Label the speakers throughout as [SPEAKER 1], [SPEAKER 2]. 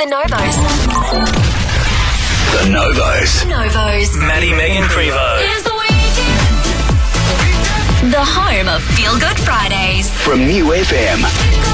[SPEAKER 1] The Novos.
[SPEAKER 2] The Novos.
[SPEAKER 1] Novos.
[SPEAKER 3] Maddie, Megan, Crevo.
[SPEAKER 1] It's the weekend. The home of Feel Good Fridays.
[SPEAKER 2] From New FM.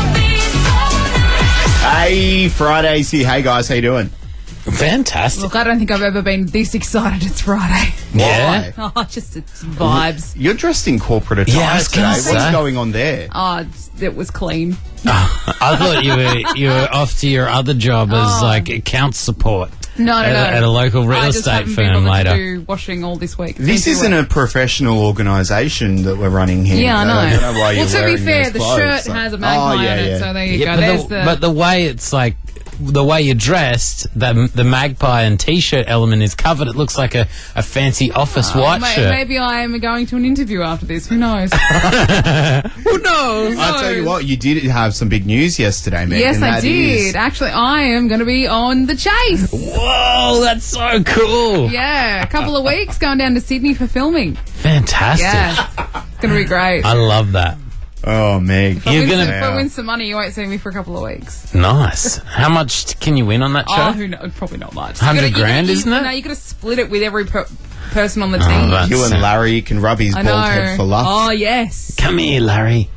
[SPEAKER 4] Hey, Friday's here. Hey, guys, how you doing?
[SPEAKER 5] Fantastic.
[SPEAKER 6] Look, I don't think I've ever been this excited it's Friday.
[SPEAKER 5] Yeah.
[SPEAKER 4] Why?
[SPEAKER 6] Oh, just it's vibes.
[SPEAKER 4] You're dressed in corporate attire
[SPEAKER 5] Yeah, I was
[SPEAKER 4] today.
[SPEAKER 5] gonna
[SPEAKER 4] What's
[SPEAKER 5] say.
[SPEAKER 4] going on there?
[SPEAKER 6] Oh, it was clean.
[SPEAKER 5] I thought you were off to your other job as like account support.
[SPEAKER 6] No.
[SPEAKER 5] At a local real
[SPEAKER 6] I just
[SPEAKER 5] estate
[SPEAKER 6] haven't
[SPEAKER 5] firm
[SPEAKER 6] been able
[SPEAKER 5] later.
[SPEAKER 6] to do washing all this week.
[SPEAKER 4] This isn't a professional organisation that we're running here.
[SPEAKER 6] Yeah, I know.
[SPEAKER 4] I don't know why you're
[SPEAKER 6] Well, to be
[SPEAKER 4] wearing
[SPEAKER 6] fair,
[SPEAKER 4] those
[SPEAKER 6] the
[SPEAKER 4] clothes,
[SPEAKER 6] shirt
[SPEAKER 4] so-
[SPEAKER 6] has a magpie
[SPEAKER 4] Oh, yeah,
[SPEAKER 6] on it,
[SPEAKER 4] yeah.
[SPEAKER 6] so there you
[SPEAKER 5] Yeah,
[SPEAKER 6] go. There's
[SPEAKER 5] but the way it's like, the way you're dressed, the magpie and t-shirt element is covered. It looks like a fancy office white shirt.
[SPEAKER 6] Maybe I am going to an interview after this. Who knows?
[SPEAKER 5] Who knows?
[SPEAKER 4] I'll tell you what, you did have some big news yesterday, Megan.
[SPEAKER 6] Yes, I
[SPEAKER 4] That
[SPEAKER 6] did.
[SPEAKER 4] is-
[SPEAKER 6] Actually, I am going to be on The Chase.
[SPEAKER 5] Whoa, that's so cool.
[SPEAKER 6] Yeah, a couple of weeks going down to Sydney for filming.
[SPEAKER 5] Fantastic.
[SPEAKER 6] Yeah, it's going to be great.
[SPEAKER 5] I love that.
[SPEAKER 4] Oh, Meg.
[SPEAKER 6] If I
[SPEAKER 5] You're
[SPEAKER 6] win
[SPEAKER 5] gonna-
[SPEAKER 6] some- if I win some money, you won't see me for a couple of weeks.
[SPEAKER 5] Nice. How much can you win on that show?
[SPEAKER 6] Oh, who knows? Probably not much.
[SPEAKER 5] 100 grand, isn't it?
[SPEAKER 6] No, you got to split it with every person on the team.
[SPEAKER 5] that's-
[SPEAKER 4] You and Larry can rub his
[SPEAKER 6] I
[SPEAKER 4] bald
[SPEAKER 6] know.
[SPEAKER 4] head for luck.
[SPEAKER 6] Oh, yes.
[SPEAKER 5] Come here, Larry.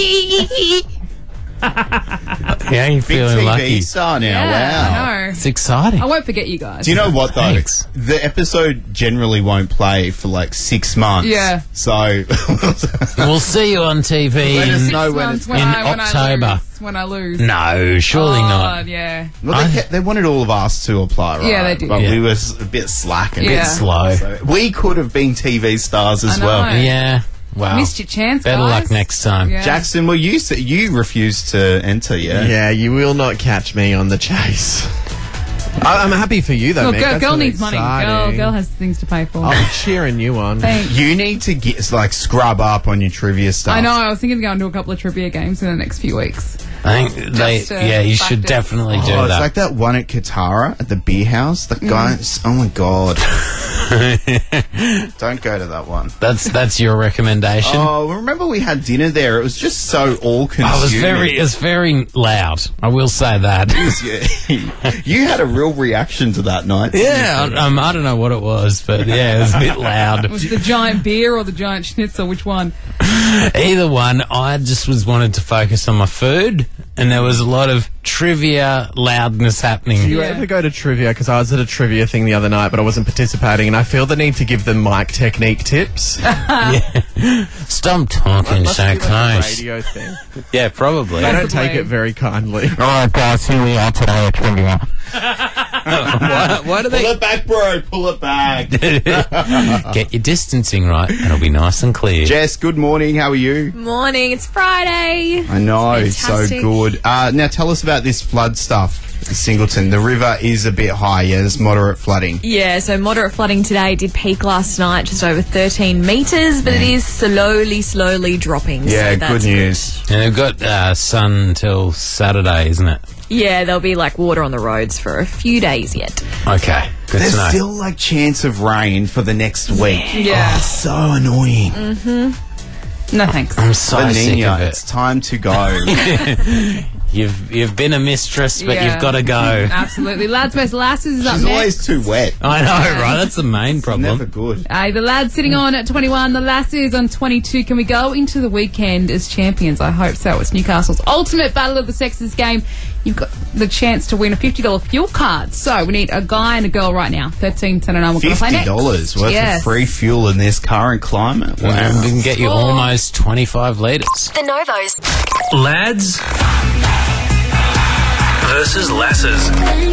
[SPEAKER 5] Yeah, you're
[SPEAKER 4] Big
[SPEAKER 5] feeling
[SPEAKER 4] TV
[SPEAKER 5] lucky.
[SPEAKER 4] star now.
[SPEAKER 6] Yeah,
[SPEAKER 4] Wow.
[SPEAKER 6] I know.
[SPEAKER 5] It's exciting.
[SPEAKER 6] I won't forget you guys.
[SPEAKER 4] Do you know what, though?
[SPEAKER 5] Thanks.
[SPEAKER 4] The episode generally won't play for like 6 months.
[SPEAKER 6] Yeah.
[SPEAKER 4] So,
[SPEAKER 5] We'll see you on TV
[SPEAKER 4] Let us
[SPEAKER 5] in,
[SPEAKER 4] know when
[SPEAKER 6] Months
[SPEAKER 4] it's
[SPEAKER 6] when
[SPEAKER 5] in
[SPEAKER 6] I
[SPEAKER 5] October.
[SPEAKER 6] When I lose.
[SPEAKER 5] No, surely
[SPEAKER 6] Oh,
[SPEAKER 5] not.
[SPEAKER 6] Yeah.
[SPEAKER 4] Well, they wanted all of us to apply, right?
[SPEAKER 6] Yeah, they did.
[SPEAKER 4] But
[SPEAKER 5] Yeah.
[SPEAKER 4] we were a bit slack and
[SPEAKER 6] Yeah.
[SPEAKER 4] a bit
[SPEAKER 5] Slow.
[SPEAKER 4] So we could have been TV stars as
[SPEAKER 6] I know.
[SPEAKER 4] well.
[SPEAKER 5] Yeah. Wow.
[SPEAKER 6] Missed your chance,
[SPEAKER 5] Better
[SPEAKER 6] guys.
[SPEAKER 5] luck next time.
[SPEAKER 6] Yeah.
[SPEAKER 4] Jackson, well, you refused to enter, yeah?
[SPEAKER 7] Yeah, you will not catch me on the chase. I'm happy for you, though,
[SPEAKER 6] Look,
[SPEAKER 7] Meg.
[SPEAKER 6] girl,
[SPEAKER 7] That's
[SPEAKER 6] girl
[SPEAKER 7] really
[SPEAKER 6] needs money.
[SPEAKER 7] exciting.
[SPEAKER 6] Girl has things to pay for.
[SPEAKER 7] I'm cheering you on.
[SPEAKER 6] Thanks.
[SPEAKER 4] You need to get scrub up on your trivia stuff.
[SPEAKER 6] I know. I was thinking of going to a couple of trivia games in the next few weeks.
[SPEAKER 5] I think
[SPEAKER 6] Just,
[SPEAKER 5] you should
[SPEAKER 6] practice.
[SPEAKER 5] definitely do
[SPEAKER 4] Oh, it's
[SPEAKER 5] that.
[SPEAKER 4] like that one at Katara at the beer house. The guys, oh my god! Don't go to that one.
[SPEAKER 5] That's your recommendation.
[SPEAKER 4] Oh, remember we had dinner there? It was just so all-consuming.
[SPEAKER 5] It was very loud. I will say that.
[SPEAKER 4] You had a real reaction to that night. didn't
[SPEAKER 5] Yeah,
[SPEAKER 4] you?
[SPEAKER 5] I don't know what it was, but yeah, it was a bit loud.
[SPEAKER 6] Was it the giant beer or the giant schnitzel? Which one?
[SPEAKER 5] Either one, I just wanted to focus on my food, and there was a lot of trivia loudness happening.
[SPEAKER 7] Do you
[SPEAKER 6] Yeah.
[SPEAKER 7] ever go to trivia? Because I was at a trivia thing the other night, but I wasn't participating, and I feel the need to give them mic technique tips.
[SPEAKER 5] Stop talking
[SPEAKER 7] Must
[SPEAKER 5] so
[SPEAKER 7] be like a
[SPEAKER 5] close.
[SPEAKER 7] radio thing.
[SPEAKER 5] Yeah, probably.
[SPEAKER 7] They don't
[SPEAKER 6] Possibly.
[SPEAKER 7] take it very kindly.
[SPEAKER 5] Alright guys, here we are today at trivia. Why do
[SPEAKER 4] Pull it back, bro. Pull it back.
[SPEAKER 5] Get your distancing right, and it'll be nice and clear.
[SPEAKER 4] Jess, good morning. How are you?
[SPEAKER 8] Morning, it's Friday.
[SPEAKER 4] I know, it's so
[SPEAKER 8] Fantastic.
[SPEAKER 4] good. Now tell us about this flood stuff. Singleton, the river is a bit high. Yeah, there's moderate flooding.
[SPEAKER 8] Yeah, so moderate flooding today did peak last night, just over 13 metres, but it is slowly dropping.
[SPEAKER 4] Yeah,
[SPEAKER 8] so that's
[SPEAKER 4] good news.
[SPEAKER 5] And they've got sun until Saturday, isn't it?
[SPEAKER 8] Yeah, there'll be like water on the roads for a few days yet.
[SPEAKER 5] Okay, good
[SPEAKER 4] There's
[SPEAKER 5] to know.
[SPEAKER 4] still like chance of rain for the next week.
[SPEAKER 6] Yeah.
[SPEAKER 4] Oh, so annoying.
[SPEAKER 6] No thanks.
[SPEAKER 5] I'm so
[SPEAKER 4] La
[SPEAKER 5] sick
[SPEAKER 4] Nina,
[SPEAKER 5] of
[SPEAKER 4] it's
[SPEAKER 5] it.
[SPEAKER 4] time to go.
[SPEAKER 5] You've been a mistress, but
[SPEAKER 6] Yeah.
[SPEAKER 5] you've got to go.
[SPEAKER 6] Absolutely. Lads vs Lasses is up
[SPEAKER 4] She's
[SPEAKER 6] next.
[SPEAKER 4] always too wet.
[SPEAKER 5] I know, right? That's the main problem.
[SPEAKER 4] Never good.
[SPEAKER 6] The lads sitting on at 21, the Lasses on 22. Can we go into the weekend as champions? I hope so. It's Newcastle's ultimate battle of the sexes game. You've got the chance to win a $50 fuel card. So we need a guy and a girl right now. 13, 10 and 9. We're going to play next.
[SPEAKER 4] $50 worth
[SPEAKER 6] Yes.
[SPEAKER 4] of free fuel in this current climate.
[SPEAKER 5] We
[SPEAKER 4] Wow.
[SPEAKER 5] can get you almost 25 litres.
[SPEAKER 1] The Novos.
[SPEAKER 3] Lads versus lasses.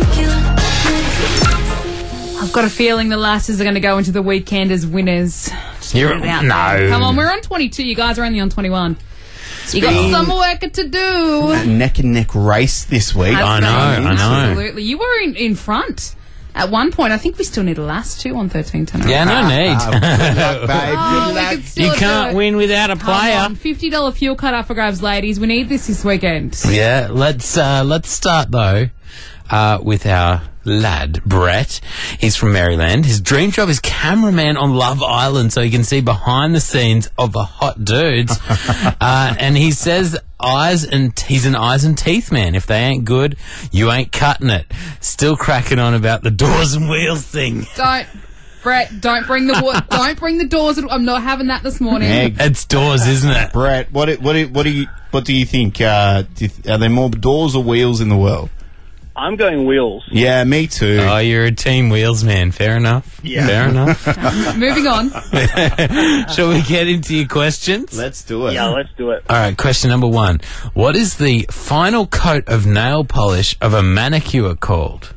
[SPEAKER 6] I've got a feeling the Lasses are going to go into the weekend as winners.
[SPEAKER 5] You're,
[SPEAKER 6] Put it out there.
[SPEAKER 5] no.
[SPEAKER 6] Come on, we're on 22. You guys are only on 21. You got
[SPEAKER 4] been
[SPEAKER 6] some work to do.
[SPEAKER 4] A neck and neck race this week.
[SPEAKER 5] I know, I know.
[SPEAKER 6] Absolutely. You were in front at one point. I think we still need a last two on 13 10.
[SPEAKER 5] Yeah, no need.
[SPEAKER 4] Good luck, babe.
[SPEAKER 6] Oh,
[SPEAKER 4] Good
[SPEAKER 6] we
[SPEAKER 4] luck.
[SPEAKER 6] could still
[SPEAKER 5] You
[SPEAKER 6] do
[SPEAKER 5] can't
[SPEAKER 6] it.
[SPEAKER 5] win without a
[SPEAKER 6] Come
[SPEAKER 5] player.
[SPEAKER 6] on, $50 fuel card up for grabs, ladies. We need this weekend.
[SPEAKER 5] Yeah, let's start though. with our lad, Brett. He's from Maryland. His dream job is cameraman on Love Island so he can see behind the scenes of the hot dudes. And he says he's an eyes and teeth man. If they ain't good, you ain't cutting it. Still cracking on about the doors and wheels thing.
[SPEAKER 6] Brett, don't bring the doors. I'm not having that this morning.
[SPEAKER 5] It's doors, isn't it?
[SPEAKER 4] Brett, what do you think? Are there more doors or wheels in the world?
[SPEAKER 9] I'm going wheels.
[SPEAKER 4] Yeah, me too.
[SPEAKER 5] Oh, you're a team wheels man. Fair enough.
[SPEAKER 9] Yeah.
[SPEAKER 5] Fair enough.
[SPEAKER 6] Moving on.
[SPEAKER 5] Shall we get into your questions?
[SPEAKER 4] Let's do it.
[SPEAKER 9] Yeah, let's do it.
[SPEAKER 5] All right, question number 1. What is the final coat of nail polish of a manicure called?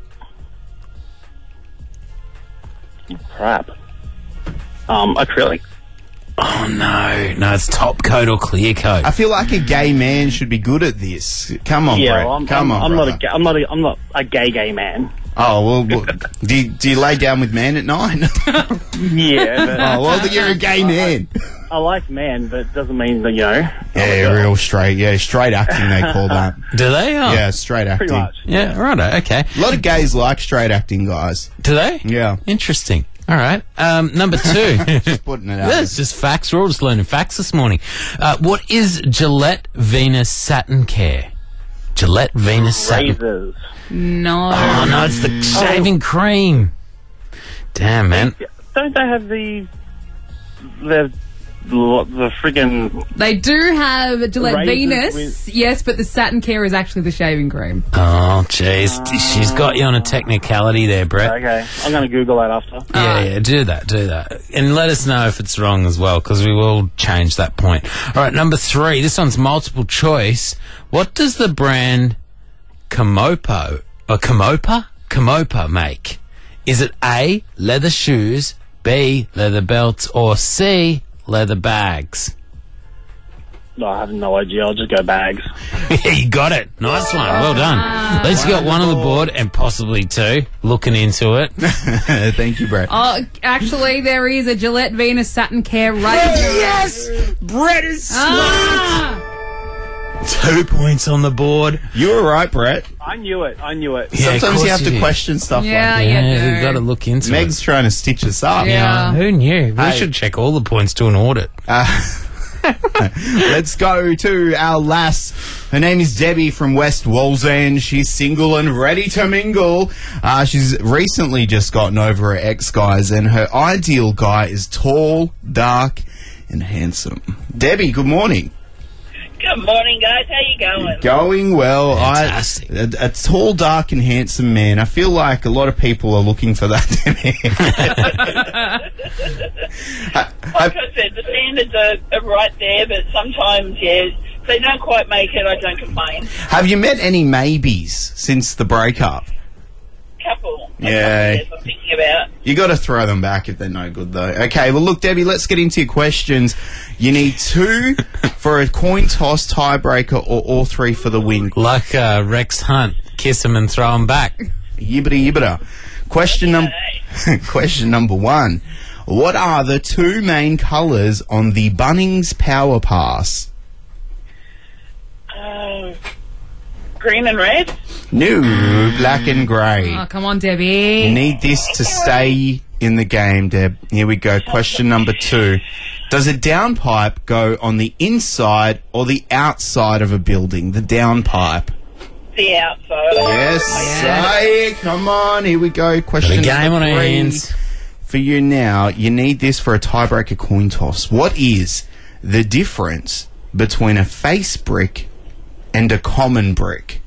[SPEAKER 9] Crap. Acrylic.
[SPEAKER 5] Oh, no, it's top coat or clear coat.
[SPEAKER 4] I feel like a gay man should be good at this. Come on,
[SPEAKER 9] Yeah,
[SPEAKER 4] Brett.
[SPEAKER 9] well,
[SPEAKER 4] Come on,
[SPEAKER 9] I'm
[SPEAKER 4] brother.
[SPEAKER 9] not a gay man.
[SPEAKER 4] Oh, well, do you lay down with men at night?
[SPEAKER 9] Yeah. But
[SPEAKER 4] Oh, well, you're a gay man.
[SPEAKER 9] I like man, but it doesn't mean that,
[SPEAKER 4] Yeah, real straight. Yeah, straight acting, they call that.
[SPEAKER 5] Do they? Oh.
[SPEAKER 4] Yeah, straight acting.
[SPEAKER 9] pretty much.
[SPEAKER 5] Yeah, righto, okay.
[SPEAKER 4] A lot of gays like straight acting guys.
[SPEAKER 5] Do they?
[SPEAKER 4] Yeah.
[SPEAKER 5] Interesting. All right. Number 2.
[SPEAKER 4] Just putting it out.
[SPEAKER 5] That's just facts. We're all just learning facts this morning. What is Gillette Venus Satin Care? Gillette Venus Satin.
[SPEAKER 9] Razors.
[SPEAKER 6] No.
[SPEAKER 5] Oh, no, it's the shaving cream. Damn, man.
[SPEAKER 9] Don't they have the friggin'
[SPEAKER 6] They do have Gillette
[SPEAKER 9] Razors
[SPEAKER 6] Venus, yes, but the Satin Care is actually the shaving cream.
[SPEAKER 5] Oh, jeez. She's got you on a technicality there, Brett.
[SPEAKER 9] Okay, I'm going to Google that after.
[SPEAKER 5] Yeah, do that. And let us know if it's wrong as well, because we will change that point. All right, number 3. This one's multiple choice. What does the brand Kamopa make? Is it A, leather shoes, B, leather belts, or C, leather bags?
[SPEAKER 9] No, I have no idea. I'll just go bags.
[SPEAKER 5] You got it. Nice one. Well done. At least you got 1 on the board and possibly 2. Looking into it.
[SPEAKER 4] Thank you, Brett.
[SPEAKER 6] Oh, actually, there is a Gillette Venus Satin Care razor.
[SPEAKER 4] Yes! Brett is
[SPEAKER 5] 2 points on the board.
[SPEAKER 4] You were right, Brett.
[SPEAKER 9] I knew it.
[SPEAKER 5] Yeah, of
[SPEAKER 4] Sometimes
[SPEAKER 5] course
[SPEAKER 4] you have to
[SPEAKER 5] do.
[SPEAKER 4] question stuff
[SPEAKER 6] Yeah,
[SPEAKER 4] like
[SPEAKER 6] you
[SPEAKER 5] Yeah,
[SPEAKER 6] do.
[SPEAKER 5] you've got to look into
[SPEAKER 4] that. Meg's trying to stitch us up.
[SPEAKER 6] Yeah.
[SPEAKER 5] Who knew? We
[SPEAKER 4] Hey.
[SPEAKER 5] should check all the points to an audit.
[SPEAKER 4] Let's go to our lass. Her name is Debbie from West Wallsend. She's single and ready to mingle. She's recently just gotten over her ex, guys, and her ideal guy is tall, dark, and handsome. Debbie, good morning.
[SPEAKER 10] Good morning, guys. How you going?
[SPEAKER 4] Going well.
[SPEAKER 5] Fantastic.
[SPEAKER 4] A tall, dark, and handsome man. I feel like a lot of people are looking for that.
[SPEAKER 10] Like I said, the standards are right there, but sometimes, if they don't quite make it, I don't complain.
[SPEAKER 4] Have you met any maybes since the breakup?
[SPEAKER 10] Couple.
[SPEAKER 4] Yeah.
[SPEAKER 10] Yes, I'm thinking about.
[SPEAKER 4] You got to throw them back if they're no good, though. Okay, well, look, Debbie, let's get into your questions. You need 2 for a coin toss, tiebreaker, or all 3 for the win.
[SPEAKER 5] Like Rex Hunt. Kiss him and throw him back.
[SPEAKER 4] Yibbity yibbita. Question number 1. What are the 2 main colours on the Bunnings Power Pass?
[SPEAKER 10] Green and red?
[SPEAKER 4] No, black and grey.
[SPEAKER 6] Oh, come on, Debbie.
[SPEAKER 4] You need this to stay in the game, Deb. Here we go. Question number 2. Does a downpipe go on the inside or the outside of a building? The downpipe.
[SPEAKER 10] The outside.
[SPEAKER 4] Yes, say it. Come on. Here we go. Question
[SPEAKER 5] Got a game
[SPEAKER 4] number
[SPEAKER 5] on our
[SPEAKER 4] 3.
[SPEAKER 5] hands.
[SPEAKER 4] For you now, you need this for a tiebreaker coin toss. What is the difference between a face brick and a common brick?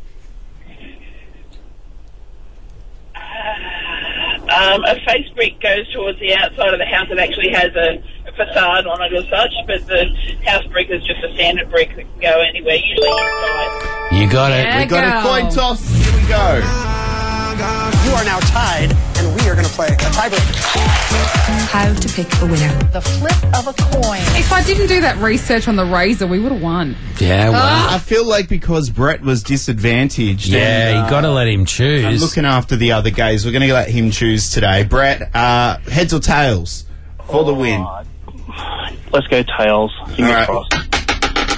[SPEAKER 10] A face brick goes towards the outside of the house. It actually has a facade on it or such, but the house brick is just a standard brick that can go anywhere, usually inside.
[SPEAKER 5] You got
[SPEAKER 6] Yeah.
[SPEAKER 5] it.
[SPEAKER 4] We got a coin toss. Here we go.
[SPEAKER 11] You are now tied, and we are going to play a tiebreaker.
[SPEAKER 12] How to pick a winner.
[SPEAKER 13] The flip of a coin.
[SPEAKER 6] If I didn't do that research on the razor, we would have won.
[SPEAKER 5] Yeah, well.
[SPEAKER 4] I feel like because Brett was disadvantaged.
[SPEAKER 5] Yeah,
[SPEAKER 4] and,
[SPEAKER 5] you got to let him
[SPEAKER 4] I'm
[SPEAKER 5] choose.
[SPEAKER 4] looking after the other guys. We're going to let him choose today. Brett, heads or tails for the win?
[SPEAKER 9] Let's go tails. Fingers
[SPEAKER 4] All right.
[SPEAKER 9] crossed.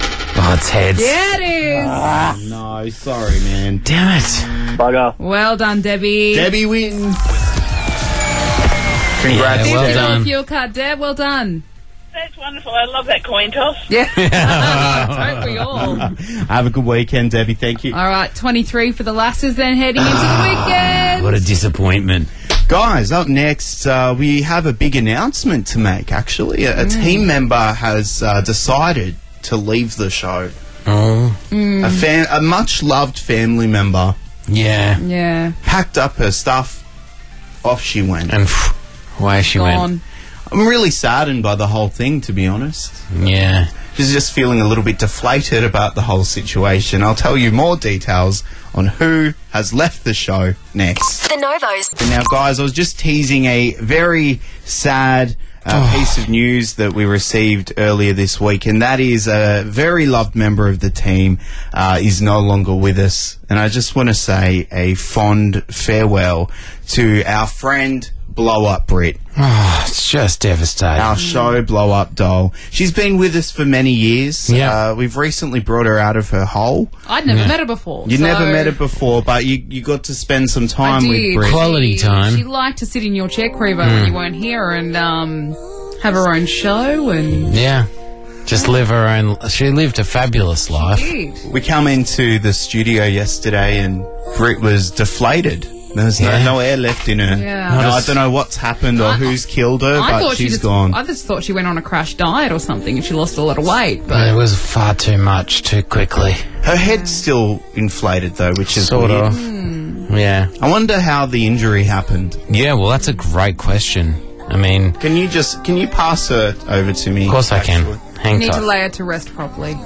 [SPEAKER 5] Oh, it's heads.
[SPEAKER 6] Yeah, it is.
[SPEAKER 4] No, sorry, man.
[SPEAKER 5] Damn it.
[SPEAKER 9] Bugger.
[SPEAKER 6] Well done, Debbie.
[SPEAKER 4] Debbie wins. Congrats,
[SPEAKER 5] Yeah, well
[SPEAKER 6] $50
[SPEAKER 5] done.
[SPEAKER 6] fuel card, Deb. Well done.
[SPEAKER 10] That's wonderful. I love that coin toss.
[SPEAKER 6] Yeah. Don't we all?
[SPEAKER 4] Have a good weekend, Debbie. Thank you.
[SPEAKER 6] All right, 23 for the lasses then heading into the weekend.
[SPEAKER 5] What a disappointment.
[SPEAKER 4] Guys, up next, we have a big announcement to make, actually. A team member has decided to leave the show.
[SPEAKER 5] Oh.
[SPEAKER 4] A much-loved family member
[SPEAKER 5] Yeah.
[SPEAKER 6] Yeah.
[SPEAKER 4] packed up her stuff, off she went.
[SPEAKER 5] And away she went.
[SPEAKER 6] Gone.
[SPEAKER 4] I'm really saddened by the whole thing, to be honest.
[SPEAKER 5] Yeah.
[SPEAKER 4] She's just feeling a little bit deflated about the whole situation. I'll tell you more details on who has left the show next.
[SPEAKER 1] The Novos.
[SPEAKER 4] Now, guys, I was just teasing a very sad piece of news that we received earlier this week, and that is a very loved member of the team is no longer with us. And I just want to say a fond farewell to our friend Blow Up Brit.
[SPEAKER 5] Oh, it's just devastating.
[SPEAKER 4] Our show Blow Up Doll. She's been with us for many years.
[SPEAKER 5] Yeah.
[SPEAKER 4] We've recently brought her out of her hole.
[SPEAKER 6] I'd never met her before.
[SPEAKER 4] You
[SPEAKER 6] so
[SPEAKER 4] never met her before, but you got to spend some
[SPEAKER 6] I
[SPEAKER 4] time with
[SPEAKER 6] did.
[SPEAKER 4] Brit.
[SPEAKER 5] Quality time.
[SPEAKER 6] She liked to sit in your chair, Crevo, when you weren't here and have her own show and...
[SPEAKER 5] Yeah. Just live her own... She lived a fabulous life.
[SPEAKER 6] Did.
[SPEAKER 4] We come into the studio yesterday and Brit was deflated. There was
[SPEAKER 5] Yeah.
[SPEAKER 4] no air left in her.
[SPEAKER 6] Yeah.
[SPEAKER 4] Now, I don't know what's happened or who's killed her, but she's gone.
[SPEAKER 6] I just thought she went on a crash diet or something and she lost a lot of weight. But
[SPEAKER 5] It was far too much, too quickly.
[SPEAKER 4] Her head's still inflated, though, which is
[SPEAKER 5] Sort
[SPEAKER 4] weird.
[SPEAKER 5] of. Yeah.
[SPEAKER 4] I wonder how the injury happened.
[SPEAKER 5] Yeah, well, that's a great question. I mean,
[SPEAKER 4] Can you pass her over to me?
[SPEAKER 5] of course I can.
[SPEAKER 4] actually?
[SPEAKER 5] Hang
[SPEAKER 6] you need to
[SPEAKER 5] tight.
[SPEAKER 6] lay her to rest properly.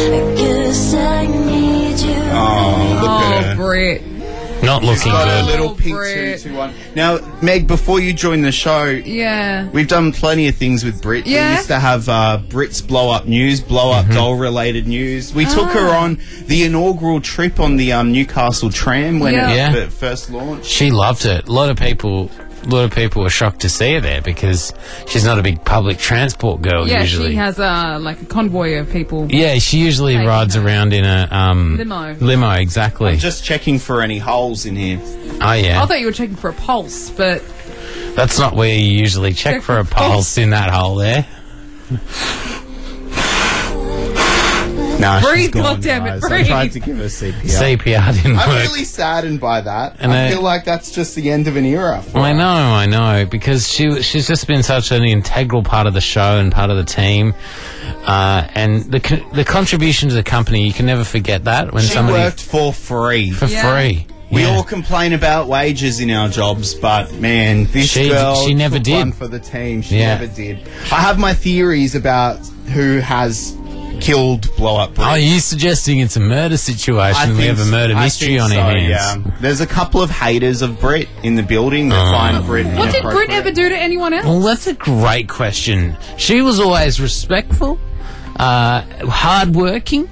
[SPEAKER 4] Oh, look at her.
[SPEAKER 6] Brit.
[SPEAKER 5] Not looking
[SPEAKER 4] Got a
[SPEAKER 5] good.
[SPEAKER 4] little pink
[SPEAKER 6] Brit.
[SPEAKER 4] 221. Now, Meg, before you join the show,
[SPEAKER 6] Yeah.
[SPEAKER 4] we've done plenty of things with Brit.
[SPEAKER 6] Yeah?
[SPEAKER 4] We used to have Brit's Blow Up News, Blow Up Doll-related news. We took her on the inaugural trip on the Newcastle tram when
[SPEAKER 6] Yeah.
[SPEAKER 4] it first launched.
[SPEAKER 5] She loved it. A lot of people were shocked to see her there because she's not a big public transport girl
[SPEAKER 6] Yeah,
[SPEAKER 5] usually.
[SPEAKER 6] she has like a convoy of people.
[SPEAKER 5] Yeah, she usually
[SPEAKER 6] Taking
[SPEAKER 5] rides
[SPEAKER 6] her.
[SPEAKER 5] around in a
[SPEAKER 6] Limo.
[SPEAKER 5] Limo, exactly.
[SPEAKER 4] Just checking for any holes in here.
[SPEAKER 5] Oh yeah,
[SPEAKER 6] I thought you were checking for a pulse, but
[SPEAKER 5] that's not where you usually check for a pulse in that hole there.
[SPEAKER 4] No, she's
[SPEAKER 6] Breathe,
[SPEAKER 4] gone,
[SPEAKER 6] goddammit,
[SPEAKER 4] guys. I
[SPEAKER 6] breathe.
[SPEAKER 4] tried to give her CPR.
[SPEAKER 5] CPR didn't
[SPEAKER 4] I'm
[SPEAKER 5] work.
[SPEAKER 4] really saddened by that.
[SPEAKER 5] And
[SPEAKER 4] I feel like that's just the end of an era. for
[SPEAKER 5] I
[SPEAKER 4] her.
[SPEAKER 5] know, because she's just been such an integral part of the show and part of the team, and the contribution to the company. You can never forget that when
[SPEAKER 4] She
[SPEAKER 5] somebody
[SPEAKER 4] worked for free.
[SPEAKER 5] for
[SPEAKER 6] Yeah.
[SPEAKER 5] free.
[SPEAKER 4] We
[SPEAKER 5] Yeah.
[SPEAKER 4] all complain about wages in our jobs, but man, this
[SPEAKER 5] She
[SPEAKER 4] girl
[SPEAKER 5] never
[SPEAKER 4] took
[SPEAKER 5] did.
[SPEAKER 4] one for the team. She
[SPEAKER 5] Yeah.
[SPEAKER 4] never did. I have my theories about who has killed Blow Up Brit.
[SPEAKER 5] Oh, you suggesting it's a murder situation? We have a murder mystery on our hands.
[SPEAKER 4] Yeah. There's a couple of haters of Brit in the building that find Brit
[SPEAKER 6] what did Brit ever do to anyone else?
[SPEAKER 5] Well, that's a great question. She was always respectful, hardworking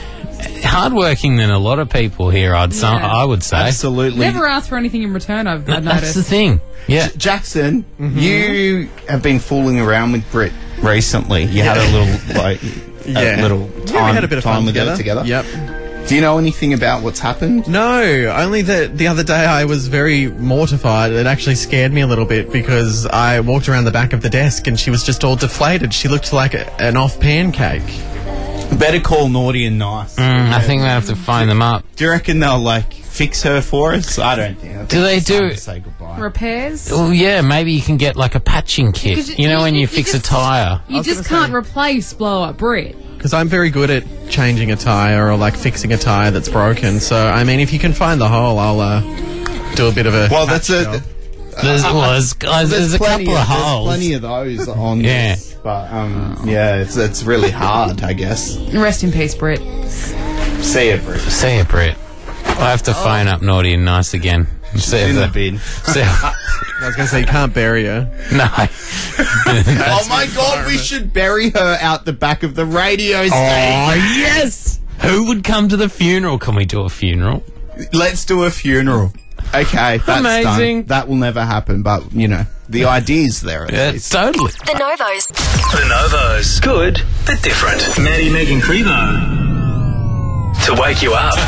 [SPEAKER 5] than a lot of people here. I would say.
[SPEAKER 4] Absolutely.
[SPEAKER 6] Never asked for anything in return, I've
[SPEAKER 5] That's
[SPEAKER 6] noticed.
[SPEAKER 5] the thing. Yeah.
[SPEAKER 4] Jackson, you have been fooling around with Brit recently. You had a little
[SPEAKER 7] Yeah.
[SPEAKER 4] a little
[SPEAKER 7] Yeah, we
[SPEAKER 4] time,
[SPEAKER 7] had a bit of fun
[SPEAKER 4] with her together.
[SPEAKER 7] Yep.
[SPEAKER 4] Do you know anything about what's happened?
[SPEAKER 7] No, only that the other day I was very mortified. It actually scared me a little bit because I walked around the back of the desk and she was just all deflated. She looked like an off pancake.
[SPEAKER 4] Better call Naughty and Nice.
[SPEAKER 5] I think we have to phone them up.
[SPEAKER 4] Do you reckon they'll fix her for us? I don't think. I think
[SPEAKER 5] Do they
[SPEAKER 4] it's time
[SPEAKER 5] do-
[SPEAKER 4] to say goodbye.
[SPEAKER 6] Repairs?
[SPEAKER 5] Well, yeah, maybe you can get like a patching kit.
[SPEAKER 6] Because
[SPEAKER 5] You know when you
[SPEAKER 6] you
[SPEAKER 5] fix a
[SPEAKER 6] just-
[SPEAKER 5] tyre.
[SPEAKER 6] You just can't replace Blow Up Brit.
[SPEAKER 7] Because I'm very good at changing a tyre or fixing a tyre that's broken. So, I mean, if you can find the hole, I'll do a bit of a...
[SPEAKER 4] Well, that's
[SPEAKER 7] patch
[SPEAKER 4] a.
[SPEAKER 7] job.
[SPEAKER 5] There's a couple of holes.
[SPEAKER 4] There's plenty of those on
[SPEAKER 5] Yeah.
[SPEAKER 4] this. But, yeah, it's really hard, I guess.
[SPEAKER 6] Rest in peace, Brit.
[SPEAKER 4] See you, Brit.
[SPEAKER 5] See ya, Brett. I have to phone up Naughty and Nice again. See if
[SPEAKER 4] In the
[SPEAKER 5] the-
[SPEAKER 4] bin.
[SPEAKER 5] see-
[SPEAKER 7] I was going to say, you can't bury her.
[SPEAKER 5] no.
[SPEAKER 4] Oh my god, we should bury her out the back of the radio
[SPEAKER 5] Oh,
[SPEAKER 4] station.
[SPEAKER 5] yes! Who would come to the funeral? Can we do a funeral?
[SPEAKER 4] Let's do a funeral. Okay, that's
[SPEAKER 5] Amazing.
[SPEAKER 4] done. That will never happen, but, the idea's there at
[SPEAKER 5] Yeah,
[SPEAKER 4] least.
[SPEAKER 5] totally.
[SPEAKER 1] The Novos.
[SPEAKER 3] The Novos. Good, but different. Maddie, Meg and Crevo. to wake you up.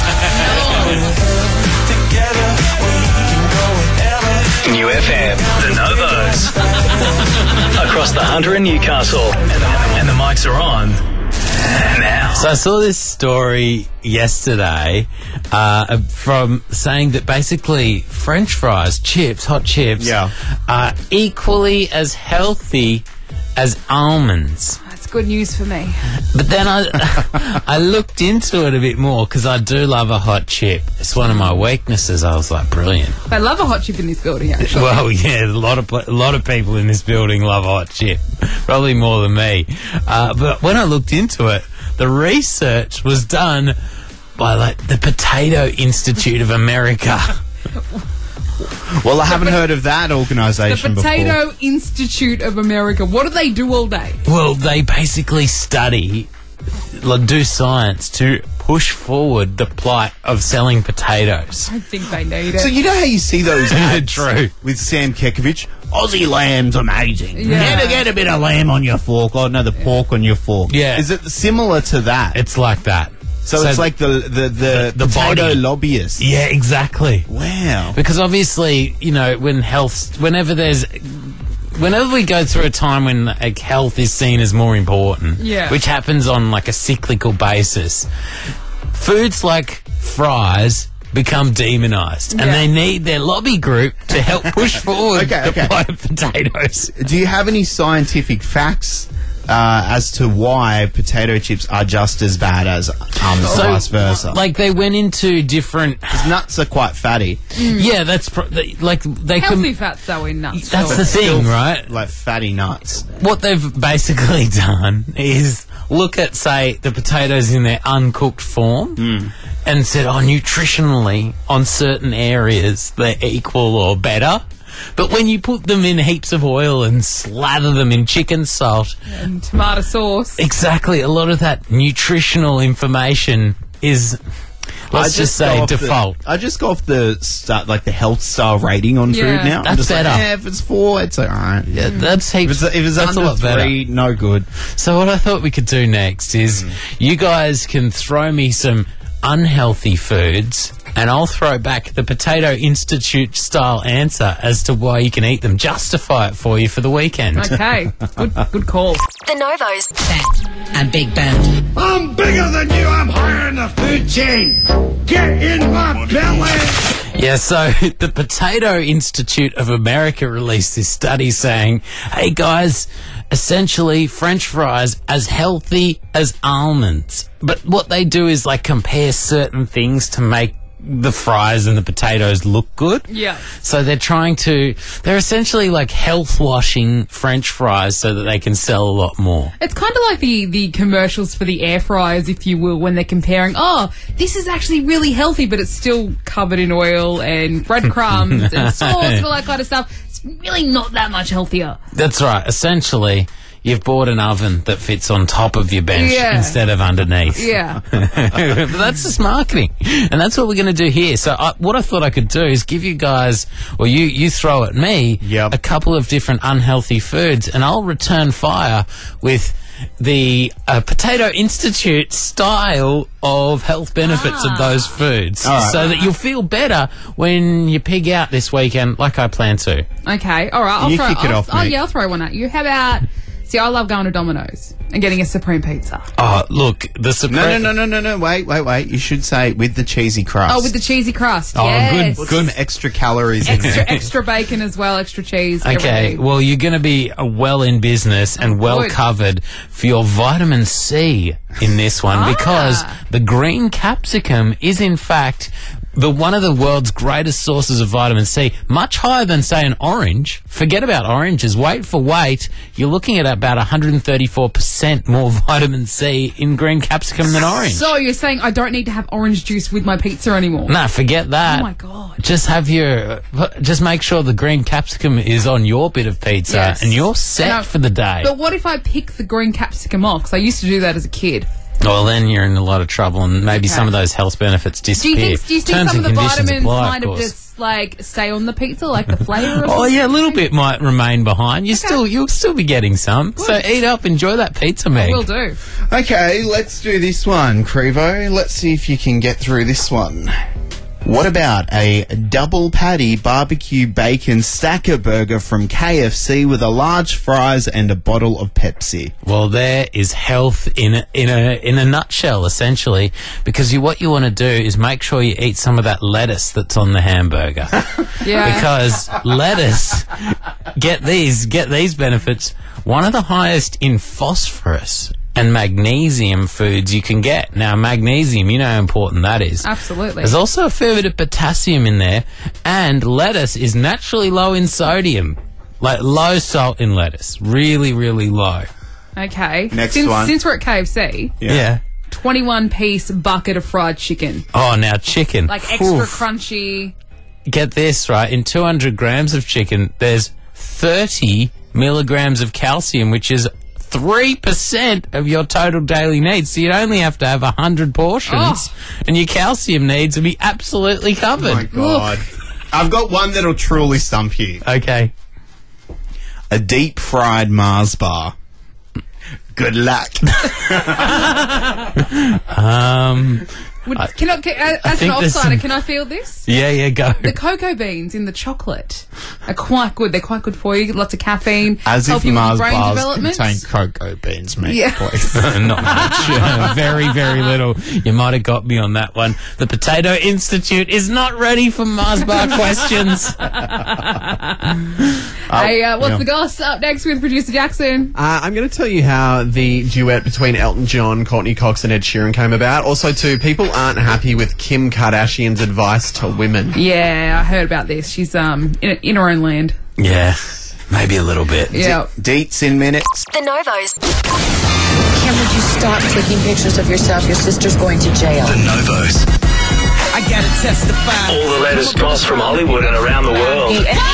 [SPEAKER 3] New FM, the Novos. Across the Hunter and Newcastle. And the mics are on now.
[SPEAKER 5] So I saw this story yesterday from saying that basically French fries, chips, hot chips, are equally as healthy as almonds.
[SPEAKER 6] That's good news for me.
[SPEAKER 5] But then I looked into it a bit more because I do love a hot chip. It's one of my weaknesses. I was like, brilliant.
[SPEAKER 6] They love a hot chip in this building, actually.
[SPEAKER 5] Well, yeah, a lot of people in this building love hot chip, probably more than me. But when I looked into it, the research was done by the Potato Institute of America.
[SPEAKER 4] Well, I haven't heard of that organisation before.
[SPEAKER 6] The Potato Institute of America. What do they do all day?
[SPEAKER 5] Well, they basically do science to push forward the plight of selling potatoes.
[SPEAKER 6] I think they need it.
[SPEAKER 4] So you know how you see those ads
[SPEAKER 5] True.
[SPEAKER 4] with Sam Kekovich? Aussie lamb's amazing.
[SPEAKER 6] Yeah.
[SPEAKER 4] Get a bit of lamb on your fork. Oh, no, the pork on your fork.
[SPEAKER 5] Yeah.
[SPEAKER 4] Is it similar to that?
[SPEAKER 5] It's like that.
[SPEAKER 4] So it's like the potato
[SPEAKER 5] body.
[SPEAKER 4] lobbyists.
[SPEAKER 5] Yeah, exactly.
[SPEAKER 4] Wow.
[SPEAKER 5] Because obviously, whenever we go through a time when health is seen as more important, which happens on a cyclical basis, foods like fries become demonised, and they need their lobby group to help push forward the plight of potatoes.
[SPEAKER 4] Do you have any scientific facts as to why potato chips are just as bad as almonds, or vice versa?
[SPEAKER 5] They went into different...
[SPEAKER 4] Because nuts are quite fatty.
[SPEAKER 5] Yeah, that's...
[SPEAKER 6] Healthy fats, though, in nuts.
[SPEAKER 5] That's the thing, right?
[SPEAKER 4] Like fatty nuts.
[SPEAKER 5] What they've basically done is look at, say, the potatoes in their uncooked form and said, nutritionally, on certain areas, they're equal or better. But when you put them in heaps of oil and slather them in chicken salt...
[SPEAKER 6] And tomato sauce.
[SPEAKER 5] Exactly. A lot of that nutritional information is... Let's just say default.
[SPEAKER 4] I just go off the health star rating on food now.
[SPEAKER 5] That's better.
[SPEAKER 4] If it's 4, it's all right.
[SPEAKER 5] Yeah, that's heaps.
[SPEAKER 4] If it's
[SPEAKER 5] that's
[SPEAKER 4] under
[SPEAKER 5] a lot
[SPEAKER 4] 3,
[SPEAKER 5] better.
[SPEAKER 4] no good.
[SPEAKER 5] So what I thought we could do next is you guys can throw me some unhealthy foods and I'll throw back the Potato Institute style answer as to why you can eat them. Justify it for you for the weekend.
[SPEAKER 6] Okay. Good call.
[SPEAKER 1] The Novos.
[SPEAKER 12] And Big Band.
[SPEAKER 11] I'm bigger than you. I'm higher in the food chain. Get in my belly.
[SPEAKER 5] Yeah, so the Potato Institute of America released this study saying, hey guys, essentially French fries as healthy as almonds. But what they do is compare certain things to make the fries and the potatoes look good.
[SPEAKER 6] Yeah.
[SPEAKER 5] So they're essentially health washing French fries so that they can sell a lot more.
[SPEAKER 6] It's kind of like the commercials for the air fryers, if you will, when they're comparing, this is actually really healthy, but it's still covered in oil and breadcrumbs and sauce and all that kind of stuff. It's really not that much healthier.
[SPEAKER 5] That's right. Essentially, you've bought an oven that fits on top of your bench instead of underneath.
[SPEAKER 6] Yeah.
[SPEAKER 5] But that's just marketing. And that's what we're going to do here. So what I thought I could do is give you guys, or you throw at me, a couple of different unhealthy foods, and I'll return fire with the Potato Institute style of health benefits of those foods. So that you'll feel better when you pig out this weekend like I plan to.
[SPEAKER 6] Okay. All right. I'll throw one at you. How about... See, I love going to Domino's and getting a Supreme Pizza.
[SPEAKER 5] Oh, look, the Supreme...
[SPEAKER 4] No. Wait. You should say with the cheesy crust.
[SPEAKER 6] Oh, with the cheesy crust,
[SPEAKER 5] Oh,
[SPEAKER 6] yes.
[SPEAKER 5] good.
[SPEAKER 4] Some extra calories in there.
[SPEAKER 6] Extra bacon as well, extra cheese.
[SPEAKER 5] Okay,
[SPEAKER 6] everything.
[SPEAKER 5] well, you're going to be well in business and well covered for your vitamin C in this one because the green capsicum is, in fact... one of the world's greatest sources of vitamin C, much higher than, say, an orange. Forget about oranges. Weight for weight, you're looking at about 134% more vitamin C in green capsicum than orange.
[SPEAKER 6] So you're saying I don't need to have orange juice with my pizza anymore?
[SPEAKER 5] No, forget that.
[SPEAKER 6] Oh, my God.
[SPEAKER 5] Just make sure the green capsicum is on your bit of pizza and you're set for the day.
[SPEAKER 6] But what if I pick the green capsicum off? Because I used to do that as a kid.
[SPEAKER 5] Well, then you're in a lot of trouble, and maybe some of those health benefits disappear.
[SPEAKER 6] Do you think some of the vitamins kind of just just like stay on the pizza, like the flavour?
[SPEAKER 5] Oh yeah, a little bit might remain behind. You'll still be getting some. So eat up, enjoy that pizza, Meg.
[SPEAKER 6] Will do.
[SPEAKER 4] Okay, let's do this one, Crevo. Let's see if you can get through this one. What about a double patty barbecue bacon stacker burger from KFC with a large fries and a bottle of Pepsi?
[SPEAKER 5] Well, there is health in a nutshell, essentially, because what you want to do is make sure you eat some of that lettuce that's on the hamburger.
[SPEAKER 6] Yeah.
[SPEAKER 5] Because lettuce, get these benefits. One of the highest in phosphorus and magnesium foods you can get. Now, magnesium, you know how important that is.
[SPEAKER 6] Absolutely.
[SPEAKER 5] There's also a fair bit of potassium in there, and lettuce is naturally low in sodium. Like, low salt in lettuce. Really, really low.
[SPEAKER 6] Okay.
[SPEAKER 4] Next
[SPEAKER 6] since,
[SPEAKER 4] one.
[SPEAKER 6] Since we're at KFC,
[SPEAKER 5] Yeah.
[SPEAKER 6] 21-piece bucket of fried chicken.
[SPEAKER 5] Oh, now chicken.
[SPEAKER 6] Like extra
[SPEAKER 5] Oof.
[SPEAKER 6] crunchy.
[SPEAKER 5] Get this, right? In 200 grams of chicken, there's 30 milligrams of calcium, which is 3% of your total daily needs. So you'd only have to have 100 portions, and your calcium needs will be absolutely covered.
[SPEAKER 4] Oh my God. I've got one that'll truly stump you.
[SPEAKER 5] Okay.
[SPEAKER 4] A deep fried Mars bar. Good luck.
[SPEAKER 6] As an
[SPEAKER 5] think there's
[SPEAKER 6] outsider,
[SPEAKER 5] some-
[SPEAKER 6] can I feel this?
[SPEAKER 5] Yeah, go.
[SPEAKER 6] The cocoa beans in the chocolate are quite good. They're quite good for you. Lots of caffeine.
[SPEAKER 4] As if
[SPEAKER 6] help you with
[SPEAKER 4] Mars
[SPEAKER 6] brain
[SPEAKER 4] bars
[SPEAKER 6] development.
[SPEAKER 4] contain cocoa beans, mate.
[SPEAKER 6] Yeah.
[SPEAKER 4] Please.
[SPEAKER 5] Not much. Very, very little. You might have got me on that one. The Potato Institute is not ready for Mars bar questions.
[SPEAKER 6] Hey, what's the goss? Up next with producer Jackson.
[SPEAKER 7] I'm going to tell you how the duet between Elton John, Courtney Cox and Ed Sheeran came about. Also, too, people aren't happy with Kim Kardashian's advice to women.
[SPEAKER 6] Yeah, I heard about this. She's in her own land.
[SPEAKER 5] Yeah, maybe a little bit.
[SPEAKER 6] Yeah.
[SPEAKER 4] Deets in minutes.
[SPEAKER 1] The Novos.
[SPEAKER 12] Kim, would you stop taking pictures of yourself? Your sister's going to jail.
[SPEAKER 2] The Novos.
[SPEAKER 13] I gotta testify.
[SPEAKER 3] All the latest goss from Hollywood and around the world.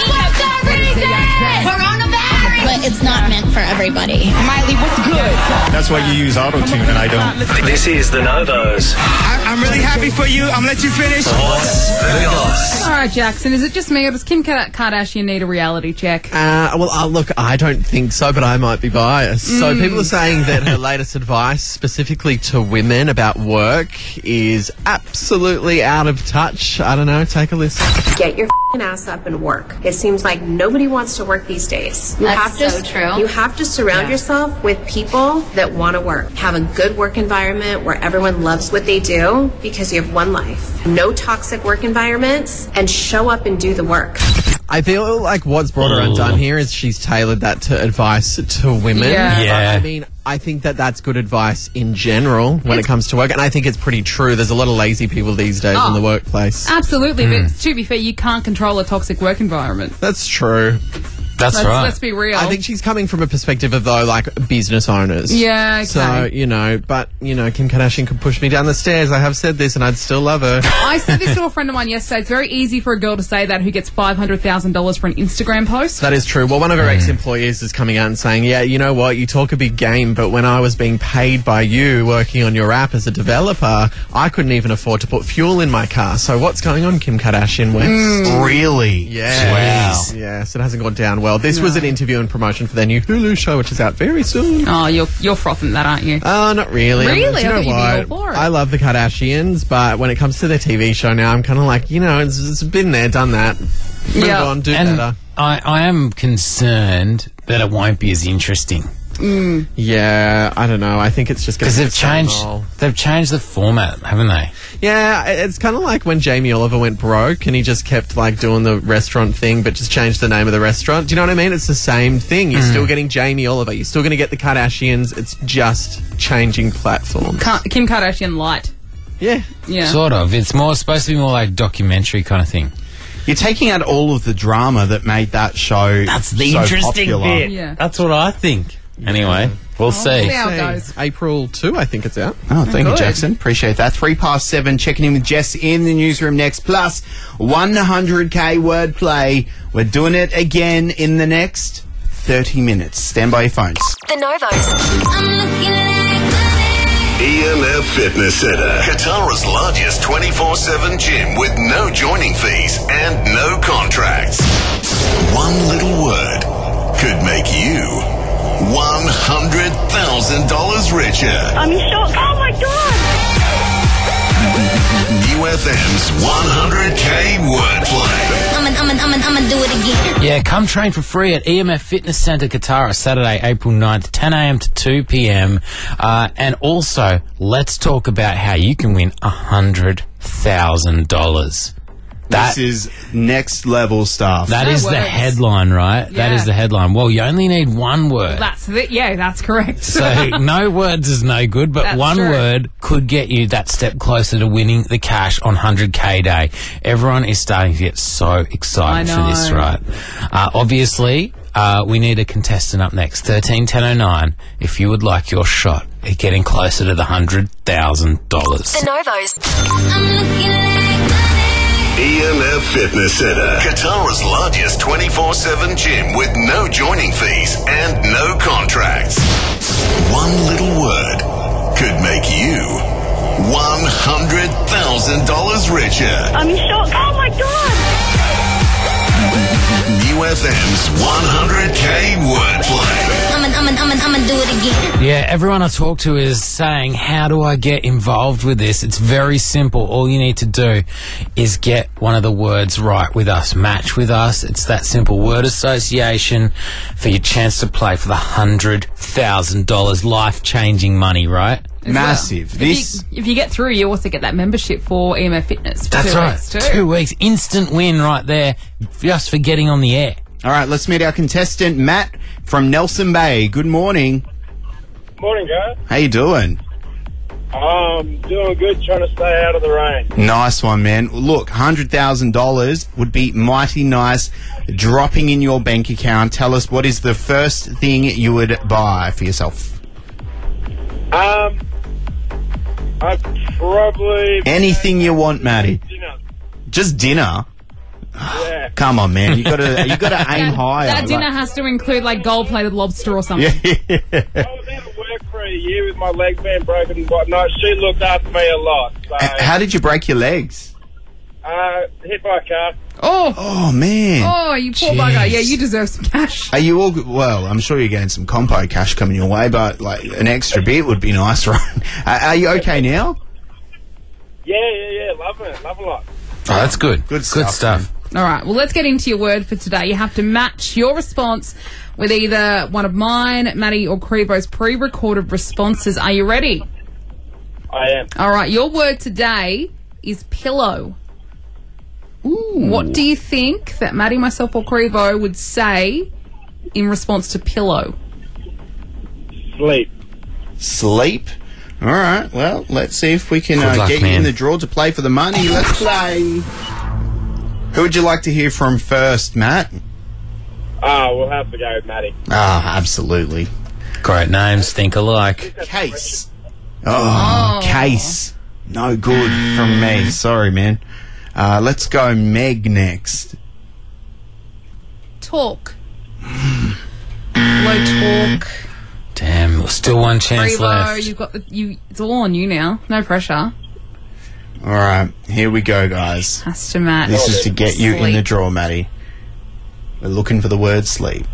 [SPEAKER 14] But it's not meant for everybody.
[SPEAKER 13] Miley, what's good?
[SPEAKER 4] That's why you use auto-tune and I don't.
[SPEAKER 3] This is the Novos.
[SPEAKER 13] I'm really happy for you. I'm gonna let you finish.
[SPEAKER 3] What's the goss?
[SPEAKER 6] All right, Jackson, is it just me or does Kim Kardashian need a reality check?
[SPEAKER 7] Look, I don't think so, but I might be biased. So people are saying that her latest advice, specifically to women about work, is absolutely out of touch. I don't know. Take a listen.
[SPEAKER 15] Get your ass up and work. It seems like nobody wants to work these days.
[SPEAKER 14] That's so true.
[SPEAKER 15] You have to surround yourself with people that want to work. Have a good work environment where everyone loves what they do because you have one life. No toxic work environments, and show up and do the work.
[SPEAKER 7] I feel like what's brought her undone here is she's tailored that to advice to women.
[SPEAKER 6] Yeah.
[SPEAKER 7] But, I mean, I think that that's good advice in general when it comes to work, and I think it's pretty true. There's a lot of lazy people these days in the workplace.
[SPEAKER 6] Absolutely, but to be fair, you can't control a toxic work environment.
[SPEAKER 7] That's true.
[SPEAKER 5] That's right.
[SPEAKER 6] Let's be real.
[SPEAKER 7] I think she's coming from a perspective of, though, like, business owners.
[SPEAKER 6] Yeah, okay.
[SPEAKER 7] So, Kim Kardashian could push me down the stairs. I have said this, and I'd still love her.
[SPEAKER 6] I said this to a friend of mine yesterday. It's very easy for a girl to say that who gets $500,000 for an Instagram post.
[SPEAKER 7] That is true. Well, one of her ex-employees is coming out and saying, yeah, you know what, you talk a big game, but when I was being paid by you working on your app as a developer, I couldn't even afford to put fuel in my car. So what's going on, Kim Kardashian West?
[SPEAKER 4] Really?
[SPEAKER 7] Yeah.
[SPEAKER 5] Wow.
[SPEAKER 7] Yes, it hasn't gone down well. This was an interview and promotion for their new Hulu show, which is out very soon.
[SPEAKER 6] Oh, you're frothing that, aren't you?
[SPEAKER 7] Oh, not really.
[SPEAKER 6] Really?
[SPEAKER 7] You
[SPEAKER 6] I
[SPEAKER 7] know
[SPEAKER 6] thought you'd be
[SPEAKER 7] what?
[SPEAKER 6] all for it.
[SPEAKER 7] I love the Kardashians, but when it comes to their TV show now, I'm kind of like, it's been there, done that. Move on, do
[SPEAKER 5] and
[SPEAKER 7] better.
[SPEAKER 5] I am concerned that it won't be as interesting.
[SPEAKER 7] Yeah, I don't know. I think it's just going to
[SPEAKER 5] because they've changed the format, haven't they?
[SPEAKER 7] Yeah, it's kind of like when Jamie Oliver went broke and he just kept like doing the restaurant thing but just changed the name of the restaurant. Do you know what I mean? It's the same thing. You're still getting Jamie Oliver. You're still going to get the Kardashians. It's just changing platforms.
[SPEAKER 6] Kim Kardashian light.
[SPEAKER 7] Yeah.
[SPEAKER 5] Sort of. It's supposed to be more like documentary kind of thing.
[SPEAKER 4] You're taking out all of the drama that made that show
[SPEAKER 5] That's the
[SPEAKER 4] so
[SPEAKER 5] interesting
[SPEAKER 4] popular.
[SPEAKER 5] bit.
[SPEAKER 6] Yeah.
[SPEAKER 5] That's what I think. Anyway, we'll see.
[SPEAKER 6] See how it goes.
[SPEAKER 7] April 2, I think it's out.
[SPEAKER 4] Oh, thank you,
[SPEAKER 6] Good.
[SPEAKER 4] Jackson. Appreciate that. 7:03, checking in with Jess in the newsroom next. Plus 100k wordplay. We're doing it again in the next 30 minutes. Stand by your phones.
[SPEAKER 1] The Novos. I'm looking like
[SPEAKER 16] EMF Fitness Centre, Qatar's largest 24/7 gym with no joining fees and no contracts. One little word could make you $100,000 richer.
[SPEAKER 10] I'm in shock. Oh my God!
[SPEAKER 16] UFM's 100K wordplay.
[SPEAKER 14] I'm gonna do it again.
[SPEAKER 5] Yeah, come train for free at EMF Fitness Centre, Qatar, Saturday, April 9th, 10 a.m. to 2 p.m. And also, let's talk about how you can win $100,000.
[SPEAKER 4] This is next level stuff.
[SPEAKER 5] That is the headline, right? That is the headline. Well, you only need one word.
[SPEAKER 6] That's it. Yeah, that's correct.
[SPEAKER 5] So no words is no good, but
[SPEAKER 6] That's
[SPEAKER 5] one
[SPEAKER 6] true.
[SPEAKER 5] word could get you that step closer to winning the cash on 100K Day. Everyone is starting to get so excited
[SPEAKER 6] I
[SPEAKER 5] for this,
[SPEAKER 6] know.
[SPEAKER 5] right? Obviously, we need a contestant up next, 131009, if you would like your shot at getting closer to the $100,000.
[SPEAKER 1] The Novos.
[SPEAKER 16] EMF Fitness Centre, Qatar's largest 24/7 gym with no joining fees and no contracts. One little word could make you $100,000 richer.
[SPEAKER 10] I'm in shock. Oh my God!
[SPEAKER 16] UFM's 100K wordplay.
[SPEAKER 14] I'm gonna do it again.
[SPEAKER 5] Yeah, everyone I talk to is saying, how do I get involved with this? It's very simple. All you need to do is get one of the words right with us, match with us. It's that simple. Word association for your chance to play for the $100,000 life-changing money, right?
[SPEAKER 4] Massive.
[SPEAKER 6] If you get through, you also get that membership for EMF Fitness. For
[SPEAKER 5] That's
[SPEAKER 6] 2
[SPEAKER 5] right.
[SPEAKER 6] weeks too.
[SPEAKER 5] 2 weeks. Instant win right there just for getting on the air.
[SPEAKER 4] All right, let's meet our contestant, Matt from Nelson Bay. Good morning.
[SPEAKER 17] Morning, guys.
[SPEAKER 4] How you doing?
[SPEAKER 17] Doing good, trying to stay out of the rain.
[SPEAKER 4] Nice one, man. Look, $100,000 would be mighty nice dropping in your bank account. Tell us, what is the first thing you would buy for yourself?
[SPEAKER 17] I'd probably...
[SPEAKER 4] Anything you want, Matty.
[SPEAKER 17] Dinner.
[SPEAKER 4] Just dinner?
[SPEAKER 17] Yeah.
[SPEAKER 4] Come on, man. You gotta aim higher.
[SPEAKER 6] That dinner has to include like gold-plated lobster or something.
[SPEAKER 4] Yeah.
[SPEAKER 17] I was out of work for a year with my leg being broken and whatnot. She looked after me a lot. So,
[SPEAKER 4] How did you break your legs?
[SPEAKER 17] hit by a car.
[SPEAKER 4] Oh, man.
[SPEAKER 6] Oh, you poor bugger. Yeah, you deserve some cash.
[SPEAKER 4] Are you all good? Well, I'm sure you're getting some compo cash coming your way, but like an extra bit would be nice, right? Are you okay now?
[SPEAKER 17] Yeah. Loving it. Love a lot.
[SPEAKER 5] Oh, that's good.
[SPEAKER 4] Good stuff.
[SPEAKER 6] All right, well, let's get into your word for today. You have to match your response with either one of mine, Matty, or Creebo's pre-recorded responses. Are you ready?
[SPEAKER 17] I am.
[SPEAKER 6] All right, your word today is pillow.
[SPEAKER 4] Ooh.
[SPEAKER 6] What do you think that Matty, myself, or Creebo would say in response to pillow?
[SPEAKER 17] Sleep.
[SPEAKER 4] Sleep? All right, well, let's see if we can
[SPEAKER 5] Good luck,
[SPEAKER 4] get you
[SPEAKER 5] man.
[SPEAKER 4] in the draw to play for the money. Let's play. Who would you like to hear from first, Matt?
[SPEAKER 17] We'll have to go with Matty.
[SPEAKER 4] Ah, absolutely.
[SPEAKER 5] Great names, think alike.
[SPEAKER 4] Case. Oh, Case. No good from me. Sorry, man. Let's go Meg next.
[SPEAKER 6] Talk. Low talk.
[SPEAKER 5] Damn, still one chance
[SPEAKER 6] Creebo,
[SPEAKER 5] left.
[SPEAKER 6] you've got it's all on you now. No pressure.
[SPEAKER 4] All right, here we go, guys.
[SPEAKER 6] Has to match.
[SPEAKER 4] This is to get you in the
[SPEAKER 6] Sleep.
[SPEAKER 4] draw, Matty. We're looking for the word sleep.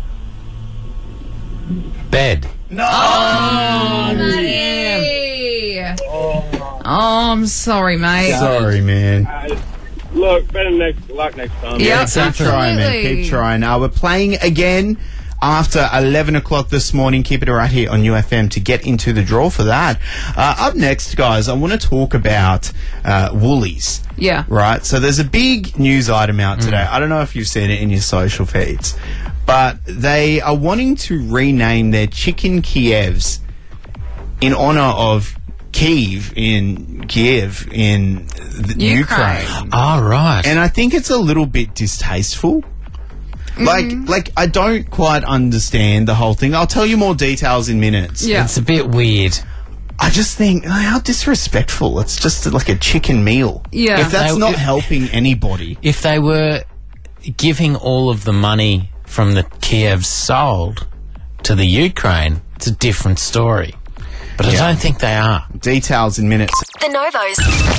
[SPEAKER 5] Bed.
[SPEAKER 4] No!
[SPEAKER 6] Oh, Matty. Oh, I'm sorry, mate.
[SPEAKER 4] Sorry, man.
[SPEAKER 17] Look, better luck next time.
[SPEAKER 6] Yeah,
[SPEAKER 4] Keep trying, man. Keep trying. We're playing again after 11 o'clock this morning. Keep it right here on UFM to get into the draw for that. Up next, guys, I want to talk about Woolies.
[SPEAKER 6] Yeah.
[SPEAKER 4] Right? So there's a big news item out today. I don't know if you've seen it in your social feeds, but they are wanting to rename their chicken Kievs in honor of Kiev in Ukraine.
[SPEAKER 5] Oh, right.
[SPEAKER 4] And I think it's a little bit distasteful. Like I don't quite understand the whole thing. I'll tell you more details in minutes.
[SPEAKER 6] Yeah.
[SPEAKER 5] It's a bit weird.
[SPEAKER 4] I just think, how disrespectful. It's just like a chicken meal.
[SPEAKER 6] Yeah.
[SPEAKER 4] If that's not helping anybody.
[SPEAKER 5] If they were giving all of the money from the Kiev sold to the Ukraine, it's a different story. But I don't think they are.
[SPEAKER 4] Details in minutes.
[SPEAKER 1] The Novos.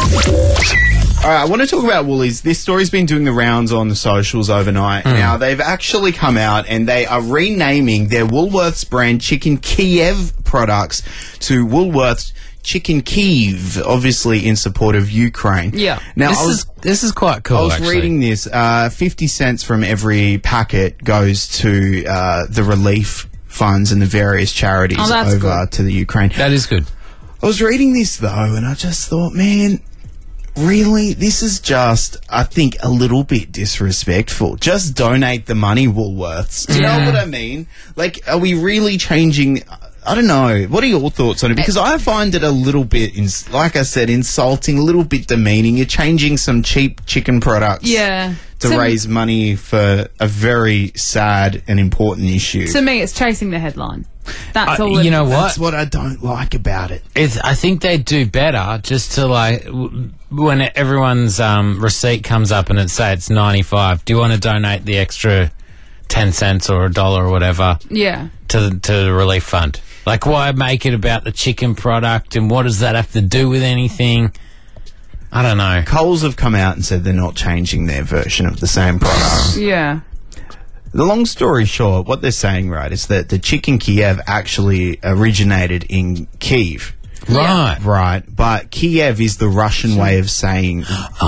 [SPEAKER 4] All right, I want to talk about Woolies. This story's been doing the rounds on the socials overnight. Now, they've actually come out and they are renaming their Woolworths brand Chicken Kiev products to Woolworths Chicken Kyiv, obviously in support of Ukraine.
[SPEAKER 6] Yeah.
[SPEAKER 4] Now,
[SPEAKER 5] this is quite cool,
[SPEAKER 4] I was
[SPEAKER 5] actually.
[SPEAKER 4] reading this. 50 cents from every packet goes to the relief funds and the various charities over to the Ukraine.
[SPEAKER 5] That is good.
[SPEAKER 4] I was reading this, though, and I just thought, man, really? This is just, I think, a little bit disrespectful. Just donate the money, Woolworths. Do you know what I mean? Like, are we really changing... I don't know. What are your thoughts on it? Because I find it a little bit, like I said, insulting, a little bit demeaning. You're changing some cheap chicken products to raise money for a very sad and important issue.
[SPEAKER 6] To me, it's chasing the headline. That's all.
[SPEAKER 5] You know what?
[SPEAKER 4] That's what I don't like about it.
[SPEAKER 5] I think they'd do better just to, like, when everyone's receipt comes up and it's 95, do you want to donate the extra 10 cents or $1 or whatever to the relief fund? Like, why make it about the chicken product and what does that have to do with anything? I don't know.
[SPEAKER 4] Coles have come out and said they're not changing their version of the same product.
[SPEAKER 6] Yeah.
[SPEAKER 4] The long story short, what they're saying, right, is that the Chicken Kiev actually originated in Kyiv.
[SPEAKER 5] Right.
[SPEAKER 4] Right. But Kiev is the Russian way of saying,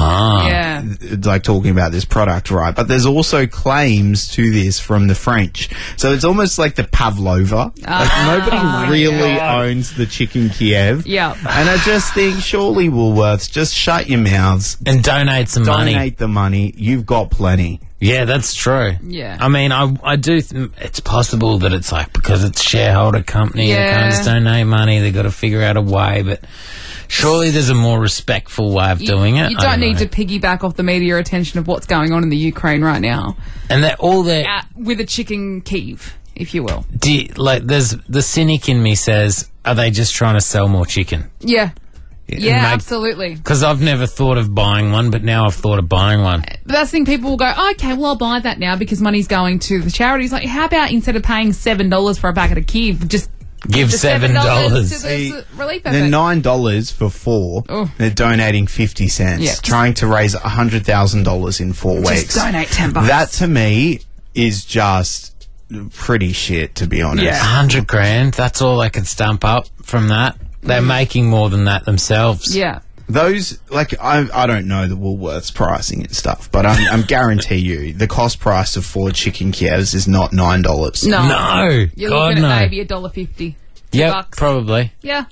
[SPEAKER 4] like talking about this product, right? But there's also claims to this from the French. So it's almost like the Pavlova. Like nobody really owns the Chicken Kiev.
[SPEAKER 6] Yeah.
[SPEAKER 4] And I just think, surely Woolworths, just shut your mouths.
[SPEAKER 5] And donate some money.
[SPEAKER 4] Donate the money. You've got plenty.
[SPEAKER 5] Yeah, that's true.
[SPEAKER 6] Yeah.
[SPEAKER 5] I mean, I do... it's possible that it's like, because it's a shareholder company, they can't just donate money, they've got to figure out a way, but surely there's a more respectful way of doing it.
[SPEAKER 6] You don't need to piggyback off the media attention of what's going on in the Ukraine right now.
[SPEAKER 5] And they're all there...
[SPEAKER 6] with a chicken Kyiv, if you will.
[SPEAKER 5] There's the cynic in me says, are they just trying to sell more chicken?
[SPEAKER 6] Yeah. Yeah, absolutely.
[SPEAKER 5] Because I've never thought of buying one, but now I've thought of buying one.
[SPEAKER 6] But that's the thing, people will go, okay, well, I'll buy that now because money's going to the charities. Like, how about instead of paying $7 for a packet of Kyiv, just
[SPEAKER 5] give $7
[SPEAKER 6] to the relief effort?
[SPEAKER 4] They're $9 for 4.
[SPEAKER 6] Oh.
[SPEAKER 4] They're donating 50 cents.
[SPEAKER 6] Yeah.
[SPEAKER 4] Trying to raise $100,000 in 4 weeks.
[SPEAKER 6] Just donate $10.
[SPEAKER 4] That, to me, is just pretty shit, to be honest.
[SPEAKER 5] Yeah. 100 grand, that's all they can stump up from that. They're making more than that themselves.
[SPEAKER 6] Yeah.
[SPEAKER 4] Those, like, I don't know the Woolworths pricing and stuff, but I'm guarantee you the cost price of 4 chicken Kievs is not $9.
[SPEAKER 5] No.
[SPEAKER 6] You're
[SPEAKER 5] God,
[SPEAKER 6] looking at
[SPEAKER 5] no.
[SPEAKER 6] maybe $1.50.
[SPEAKER 5] Yep, probably.
[SPEAKER 6] Yeah.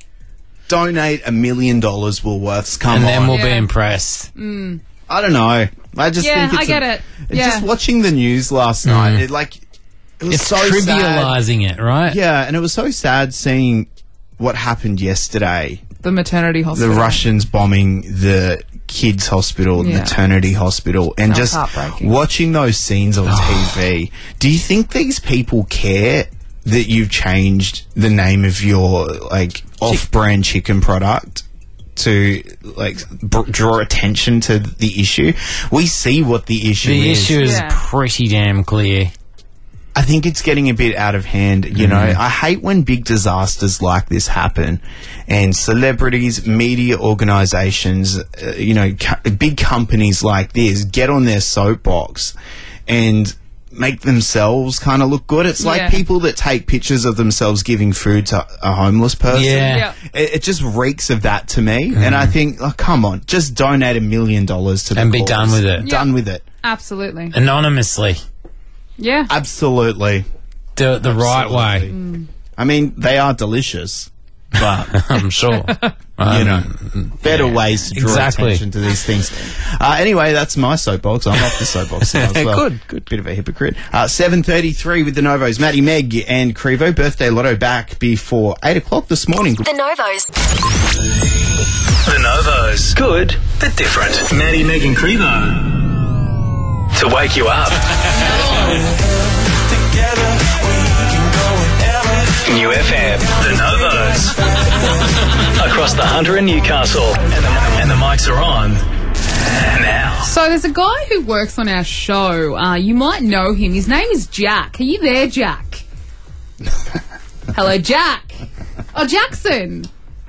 [SPEAKER 4] Donate $1 million, Woolworths. Come
[SPEAKER 5] and
[SPEAKER 4] on.
[SPEAKER 5] then we'll be impressed.
[SPEAKER 4] I don't know. I just think it's
[SPEAKER 6] I get it.
[SPEAKER 4] Just watching the news last night, it was
[SPEAKER 5] It's
[SPEAKER 4] so
[SPEAKER 5] trivializing
[SPEAKER 4] sad.
[SPEAKER 5] it, right?
[SPEAKER 4] Yeah, and it was so sad seeing what happened yesterday.
[SPEAKER 6] The maternity hospital.
[SPEAKER 4] The Russians bombing the kids' hospital, the maternity hospital, and
[SPEAKER 6] That was
[SPEAKER 4] just
[SPEAKER 6] heartbreaking.
[SPEAKER 4] watching those scenes on TV. Do you think these people care that you've changed the name of your off-brand chicken product to draw attention to the issue? We see what the issue is.
[SPEAKER 5] The issue is pretty damn clear.
[SPEAKER 4] I think it's getting a bit out of hand, you know. I hate when big disasters like this happen and celebrities, media organisations, big companies like this get on their soapbox and make themselves kind of look good. It's like people that take pictures of themselves giving food to a homeless person.
[SPEAKER 5] Yeah.
[SPEAKER 4] It just reeks of that to me. And I think, come on, just donate $1 million to the
[SPEAKER 5] And be
[SPEAKER 4] cause.
[SPEAKER 5] done with it.
[SPEAKER 4] Done with it.
[SPEAKER 6] Absolutely.
[SPEAKER 5] Anonymously.
[SPEAKER 6] Yeah.
[SPEAKER 4] Absolutely.
[SPEAKER 5] Do it the right way.
[SPEAKER 4] I mean, they are delicious, but
[SPEAKER 5] I'm sure.
[SPEAKER 4] Better ways to draw attention to these things. Anyway, that's my soapbox. I'm off the soapbox now as well. Good. Bit of a hypocrite. 7:33 with the Novos. Maddie, Meg and Crevo. Birthday Lotto back before 8 o'clock this morning.
[SPEAKER 1] The Novos.
[SPEAKER 3] The Novos. Good, but different. Maddie, Meg and Crevo. To wake you up. New FM. The Novos. Across the Hunter and Newcastle. And the mics are on now.
[SPEAKER 6] So there's a guy who works on our show. You might know him. His name is Jack. Are you there, Jack? Hello, Jack. Oh, Jackson.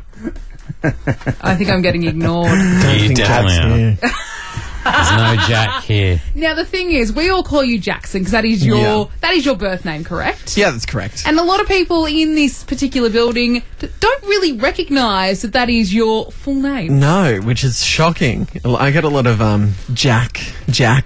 [SPEAKER 6] I think I'm getting ignored.
[SPEAKER 5] You definitely are. There's no Jack here.
[SPEAKER 6] Now the thing is, we all call you Jackson because that is your birth name, correct?
[SPEAKER 7] Yeah, that's correct.
[SPEAKER 6] And a lot of people in this particular building don't really recognise that is your full name.
[SPEAKER 7] No, which is shocking. I get a lot of Jacks.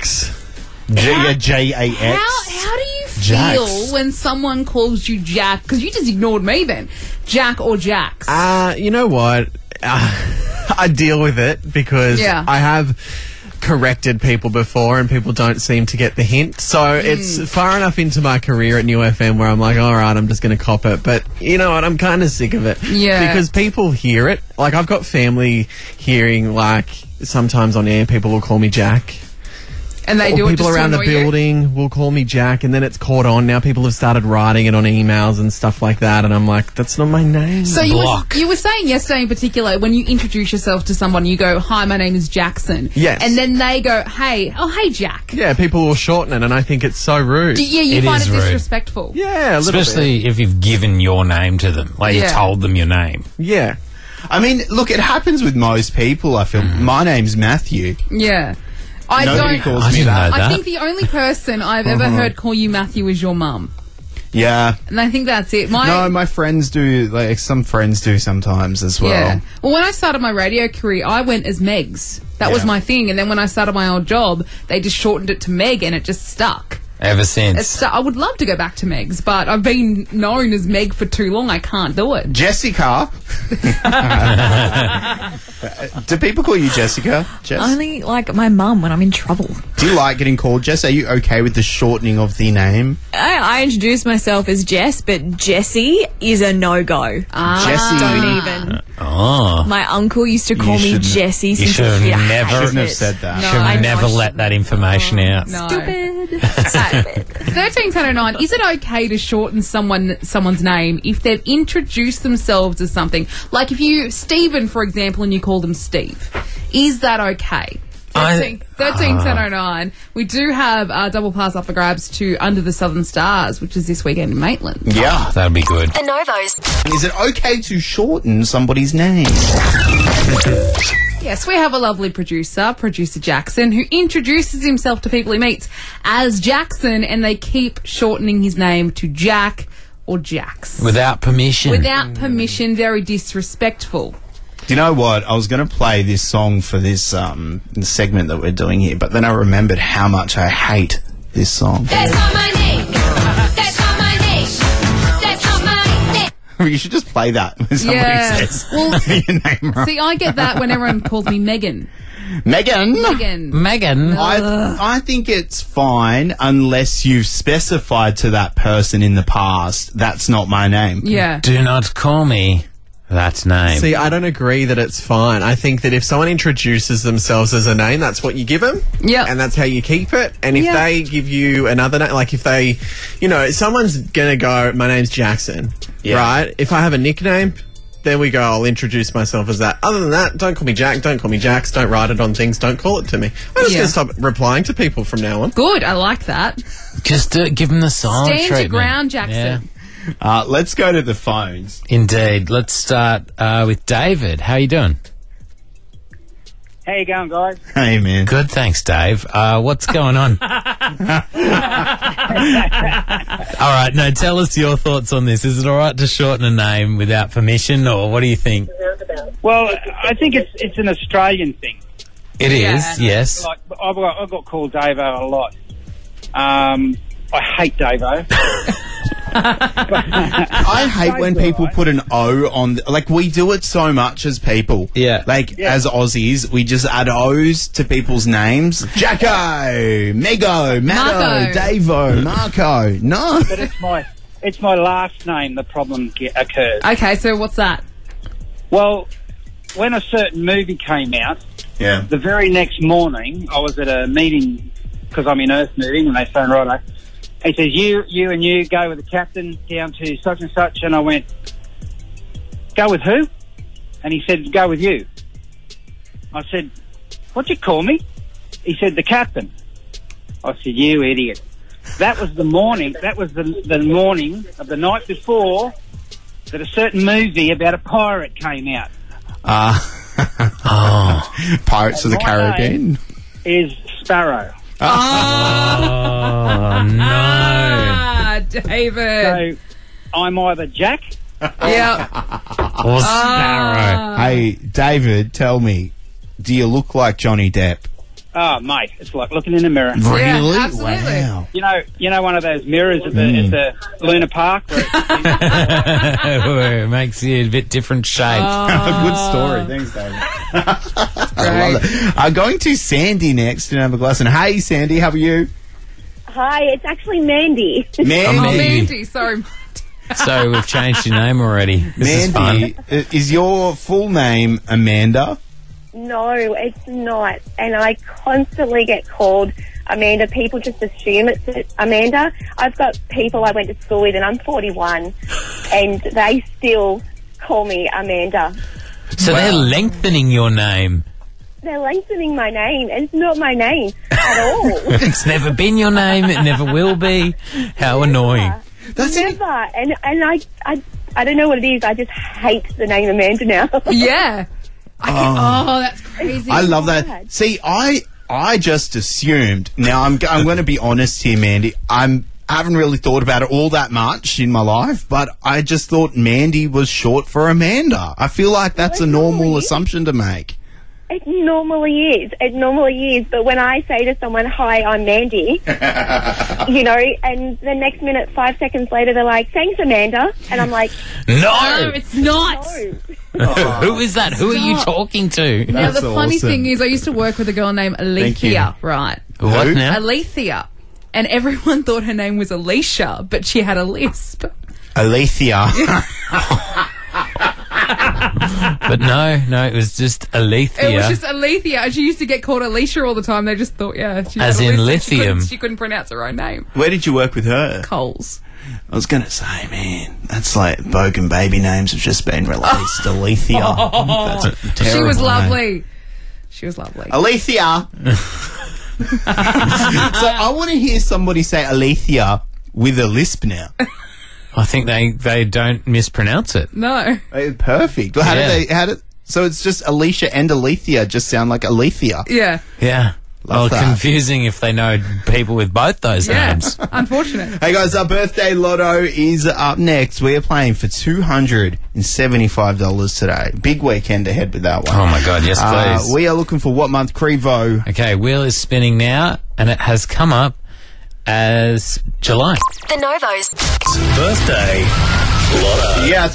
[SPEAKER 4] J-A-X.
[SPEAKER 6] How do you feel when someone calls you Jack? Because you just ignored me then. Jack or Jax?
[SPEAKER 7] You know what? I deal with it because I have corrected people before and people don't seem to get the hint. So it's far enough into my career at New FM where I'm like, all right, I'm just going to cop it. But you know what? I'm kind of sick of it.
[SPEAKER 6] Yeah.
[SPEAKER 7] Because people hear it. Like, I've got family hearing, like, sometimes on air people will call me Jack.
[SPEAKER 6] And they do it
[SPEAKER 7] people
[SPEAKER 6] just
[SPEAKER 7] around
[SPEAKER 6] to
[SPEAKER 7] the
[SPEAKER 6] annoy you?
[SPEAKER 7] building will call me Jack, and then it's caught on. Now people have started writing it on emails and stuff like that, and I'm like, that's not my name.
[SPEAKER 6] So you were saying yesterday in particular, when you introduce yourself to someone, you go, "Hi, my name is Jackson."
[SPEAKER 7] Yes.
[SPEAKER 6] And then they go, "Hey, hey, Jack."
[SPEAKER 7] Yeah, people will shorten it, and I think it's so rude.
[SPEAKER 6] You find it disrespectful.
[SPEAKER 7] Yeah, a little
[SPEAKER 5] Especially if you've given your name to them. Like, you told them your name.
[SPEAKER 7] Yeah.
[SPEAKER 4] I mean, look, it happens with most people, I feel. My name's Matthew.
[SPEAKER 6] Yeah.
[SPEAKER 4] Nobody calls me that.
[SPEAKER 6] I think the only person I've ever heard call you Matthew is your mum.
[SPEAKER 4] Yeah.
[SPEAKER 6] And I think that's it.
[SPEAKER 4] My friends do, like, some friends do sometimes as well.
[SPEAKER 6] Yeah. Well, when I started my radio career, I went as Megs. That was my thing. And then when I started my old job, they just shortened it to Meg and it just stuck.
[SPEAKER 5] Ever since.
[SPEAKER 6] I would love to go back to Megs, but I've been known as Meg for too long. I can't do it.
[SPEAKER 4] Jessica. Do people call you Jessica, Jess?
[SPEAKER 8] Only like my mum when I'm in trouble.
[SPEAKER 4] Do you like getting called Jess? Are you okay with the shortening of the name?
[SPEAKER 8] I introduce myself as Jess, but Jessie is a no-go.
[SPEAKER 4] Jessie.
[SPEAKER 8] Don't even.
[SPEAKER 5] Oh.
[SPEAKER 8] My uncle used to call me Jessie.
[SPEAKER 5] You
[SPEAKER 8] Since
[SPEAKER 5] should
[SPEAKER 8] a kid.
[SPEAKER 5] have
[SPEAKER 8] I
[SPEAKER 5] never
[SPEAKER 8] hated
[SPEAKER 4] Shouldn't have
[SPEAKER 8] it.
[SPEAKER 4] said that.
[SPEAKER 5] should have never let that information out.
[SPEAKER 6] No.
[SPEAKER 8] Stupid.
[SPEAKER 6] 131009, is it okay to shorten someone's name if they've introduced themselves as something? Like if you, Stephen, for example, and you call them Steve. Is that okay? 131009. We do have double pass up for grabs to Under the Southern Stars, which is this weekend in Maitland.
[SPEAKER 4] Yeah.
[SPEAKER 5] That'd be good.
[SPEAKER 1] The Novos.
[SPEAKER 4] Is it okay to shorten somebody's name?
[SPEAKER 6] Yes, we have a lovely producer Jackson, who introduces himself to people he meets as Jackson, and they keep shortening his name to Jack or Jax.
[SPEAKER 5] Without permission.
[SPEAKER 6] Without permission, very disrespectful.
[SPEAKER 4] Do you know what? I was going to play this song for this segment that we're doing here, but then I remembered how much I hate this song.
[SPEAKER 14] That's not my name. That's not my name. That's not my name.
[SPEAKER 4] You should just play that when somebody says your name wrong.
[SPEAKER 6] See, I get that when everyone calls me Megan.
[SPEAKER 4] Megan.
[SPEAKER 5] Megan.
[SPEAKER 4] I think it's fine unless you've specified to that person in the past, that's not my name.
[SPEAKER 6] Yeah.
[SPEAKER 5] Do not call me that name.
[SPEAKER 7] See, I don't agree that it's fine. I think that if someone introduces themselves as a name, that's what you give them.
[SPEAKER 6] Yeah.
[SPEAKER 7] And that's how you keep it. And if they give you another name, like if they, you know, someone's going to go, my name's Jackson, right? If I have a nickname, then we go, I'll introduce myself as that. Other than that, don't call me Jack, don't call me Jax, don't write it on things, don't call it to me. I'm just going to stop replying to people from now on.
[SPEAKER 6] Good, I like that.
[SPEAKER 5] Just give them the silent
[SPEAKER 6] Stand your
[SPEAKER 5] treatment.
[SPEAKER 6] ground, Jackson.
[SPEAKER 5] Yeah.
[SPEAKER 4] Let's go to the phones.
[SPEAKER 5] Indeed. Let's start with David. How you doing?
[SPEAKER 18] How you going, guys?
[SPEAKER 4] Hey, man.
[SPEAKER 5] Good, thanks, Dave. What's going on? All right, no, tell us your thoughts on this. Is it all right to shorten a name without permission, or what do you think?
[SPEAKER 18] Well, I think it's an Australian thing.
[SPEAKER 5] It is, yes.
[SPEAKER 18] Like I've got called Davo a lot. I hate Davo.
[SPEAKER 4] I hate when people put an O on, like, we do it so much as people.
[SPEAKER 5] Yeah.
[SPEAKER 4] Like, as Aussies, we just add O's to people's names. Jacko, Mego, Matto,
[SPEAKER 6] Marco.
[SPEAKER 4] Davo, Marco. No.
[SPEAKER 18] But it's my last name the problem occurs.
[SPEAKER 6] Okay, so what's that?
[SPEAKER 18] Well, when a certain movie came out,
[SPEAKER 4] Yeah.
[SPEAKER 18] the very next morning I was at a meeting because I'm in Earth Moving, and they phoned right. He says, you and you go with the captain down to such and such. And I went, go with who? And he said, go with you. I said, what'd you call me? He said, the captain. I said, you idiot. That was the morning. That was the morning of the night before that a certain movie about a pirate came out.
[SPEAKER 4] Pirates of the
[SPEAKER 18] My
[SPEAKER 4] Caribbean.
[SPEAKER 18] name is Sparrow.
[SPEAKER 5] Oh, no.
[SPEAKER 6] Ah, David.
[SPEAKER 18] So I'm either Jack.
[SPEAKER 6] Yeah.
[SPEAKER 5] Or Sparrow.
[SPEAKER 4] Hey, David, tell me, do you look like Johnny Depp?
[SPEAKER 18] Oh, mate, it's like looking in a mirror.
[SPEAKER 4] Really?
[SPEAKER 6] Yeah, absolutely.
[SPEAKER 4] Wow.
[SPEAKER 18] You know, one of those mirrors at the Luna Park. Where
[SPEAKER 5] Where it makes you a bit different shape.
[SPEAKER 4] Good story. Thanks, David. I love it. I'm going to Sandy next in Aberglasslyn. Hey, Sandy, how are you?
[SPEAKER 19] Hi, it's actually Mandy.
[SPEAKER 4] Mandy.
[SPEAKER 6] Oh, Mandy. Sorry.
[SPEAKER 5] So we've changed your name already. This
[SPEAKER 4] Mandy,
[SPEAKER 5] is fun.
[SPEAKER 4] is your full name Amanda?
[SPEAKER 19] No, it's not. And I constantly get called Amanda. People just assume it's Amanda. I've got people I went to school with, and I'm 41, and they still call me Amanda.
[SPEAKER 5] So they're lengthening your name.
[SPEAKER 19] They're lengthening my name, and it's not my name at all.
[SPEAKER 5] It's never been your name. It never will be. How annoying.
[SPEAKER 19] Never. And I don't know what it is. I just hate the name Amanda now.
[SPEAKER 6] Yeah. Oh, that's crazy.
[SPEAKER 4] I love that. See, I just assumed. Now I'm going to be honest here, Mandy. I haven't really thought about it all that much in my life, but I just thought Mandy was short for Amanda. I feel like that's a normal assumption to make.
[SPEAKER 19] It normally is. It normally is. But when I say to someone, "Hi, I'm Mandy," you know, and the next minute, 5 seconds later, they're like, "Thanks, Amanda," and I'm like,
[SPEAKER 5] No,
[SPEAKER 6] it's not.
[SPEAKER 19] No.
[SPEAKER 5] Who is that? Who are you talking to?
[SPEAKER 6] Now, the funny thing is, I used to work with a girl named Alethea, right?
[SPEAKER 5] What now?
[SPEAKER 6] Alethea. And everyone thought her name was Alicia, but she had a lisp.
[SPEAKER 4] Alethea.
[SPEAKER 5] But no, it was just Alethea.
[SPEAKER 6] It was just Alethea, and she used to get called Alicia all the time. They just thought, she
[SPEAKER 5] As
[SPEAKER 6] had a
[SPEAKER 5] in
[SPEAKER 6] lisp.
[SPEAKER 5] lithium.
[SPEAKER 6] She couldn't pronounce her own name.
[SPEAKER 4] Where did you work with her?
[SPEAKER 6] Coles.
[SPEAKER 4] I was going to say, man, that's like Bogan baby names have just been released. Alethea. That's a terrible
[SPEAKER 6] She was
[SPEAKER 4] name.
[SPEAKER 6] lovely. She was lovely.
[SPEAKER 4] Alethea. So I want to hear somebody say Alethea with a lisp now.
[SPEAKER 5] I think they don't mispronounce it.
[SPEAKER 6] No.
[SPEAKER 4] Perfect. Well, how did so it's just Alicia and Alethea just sound like Alethea.
[SPEAKER 6] Yeah.
[SPEAKER 5] Yeah.
[SPEAKER 4] Love that.
[SPEAKER 5] Confusing if they know people with both those names.
[SPEAKER 6] Unfortunate.
[SPEAKER 4] Hey guys, our birthday lotto is up next. We are playing for $275 today. Big weekend ahead with that one.
[SPEAKER 5] Oh my God, yes please.
[SPEAKER 4] We are looking for what month, Crevo?
[SPEAKER 5] Okay, wheel is spinning now, and it has come up as July.
[SPEAKER 1] The Novos.
[SPEAKER 3] Birthday Lotto.
[SPEAKER 4] Yeah,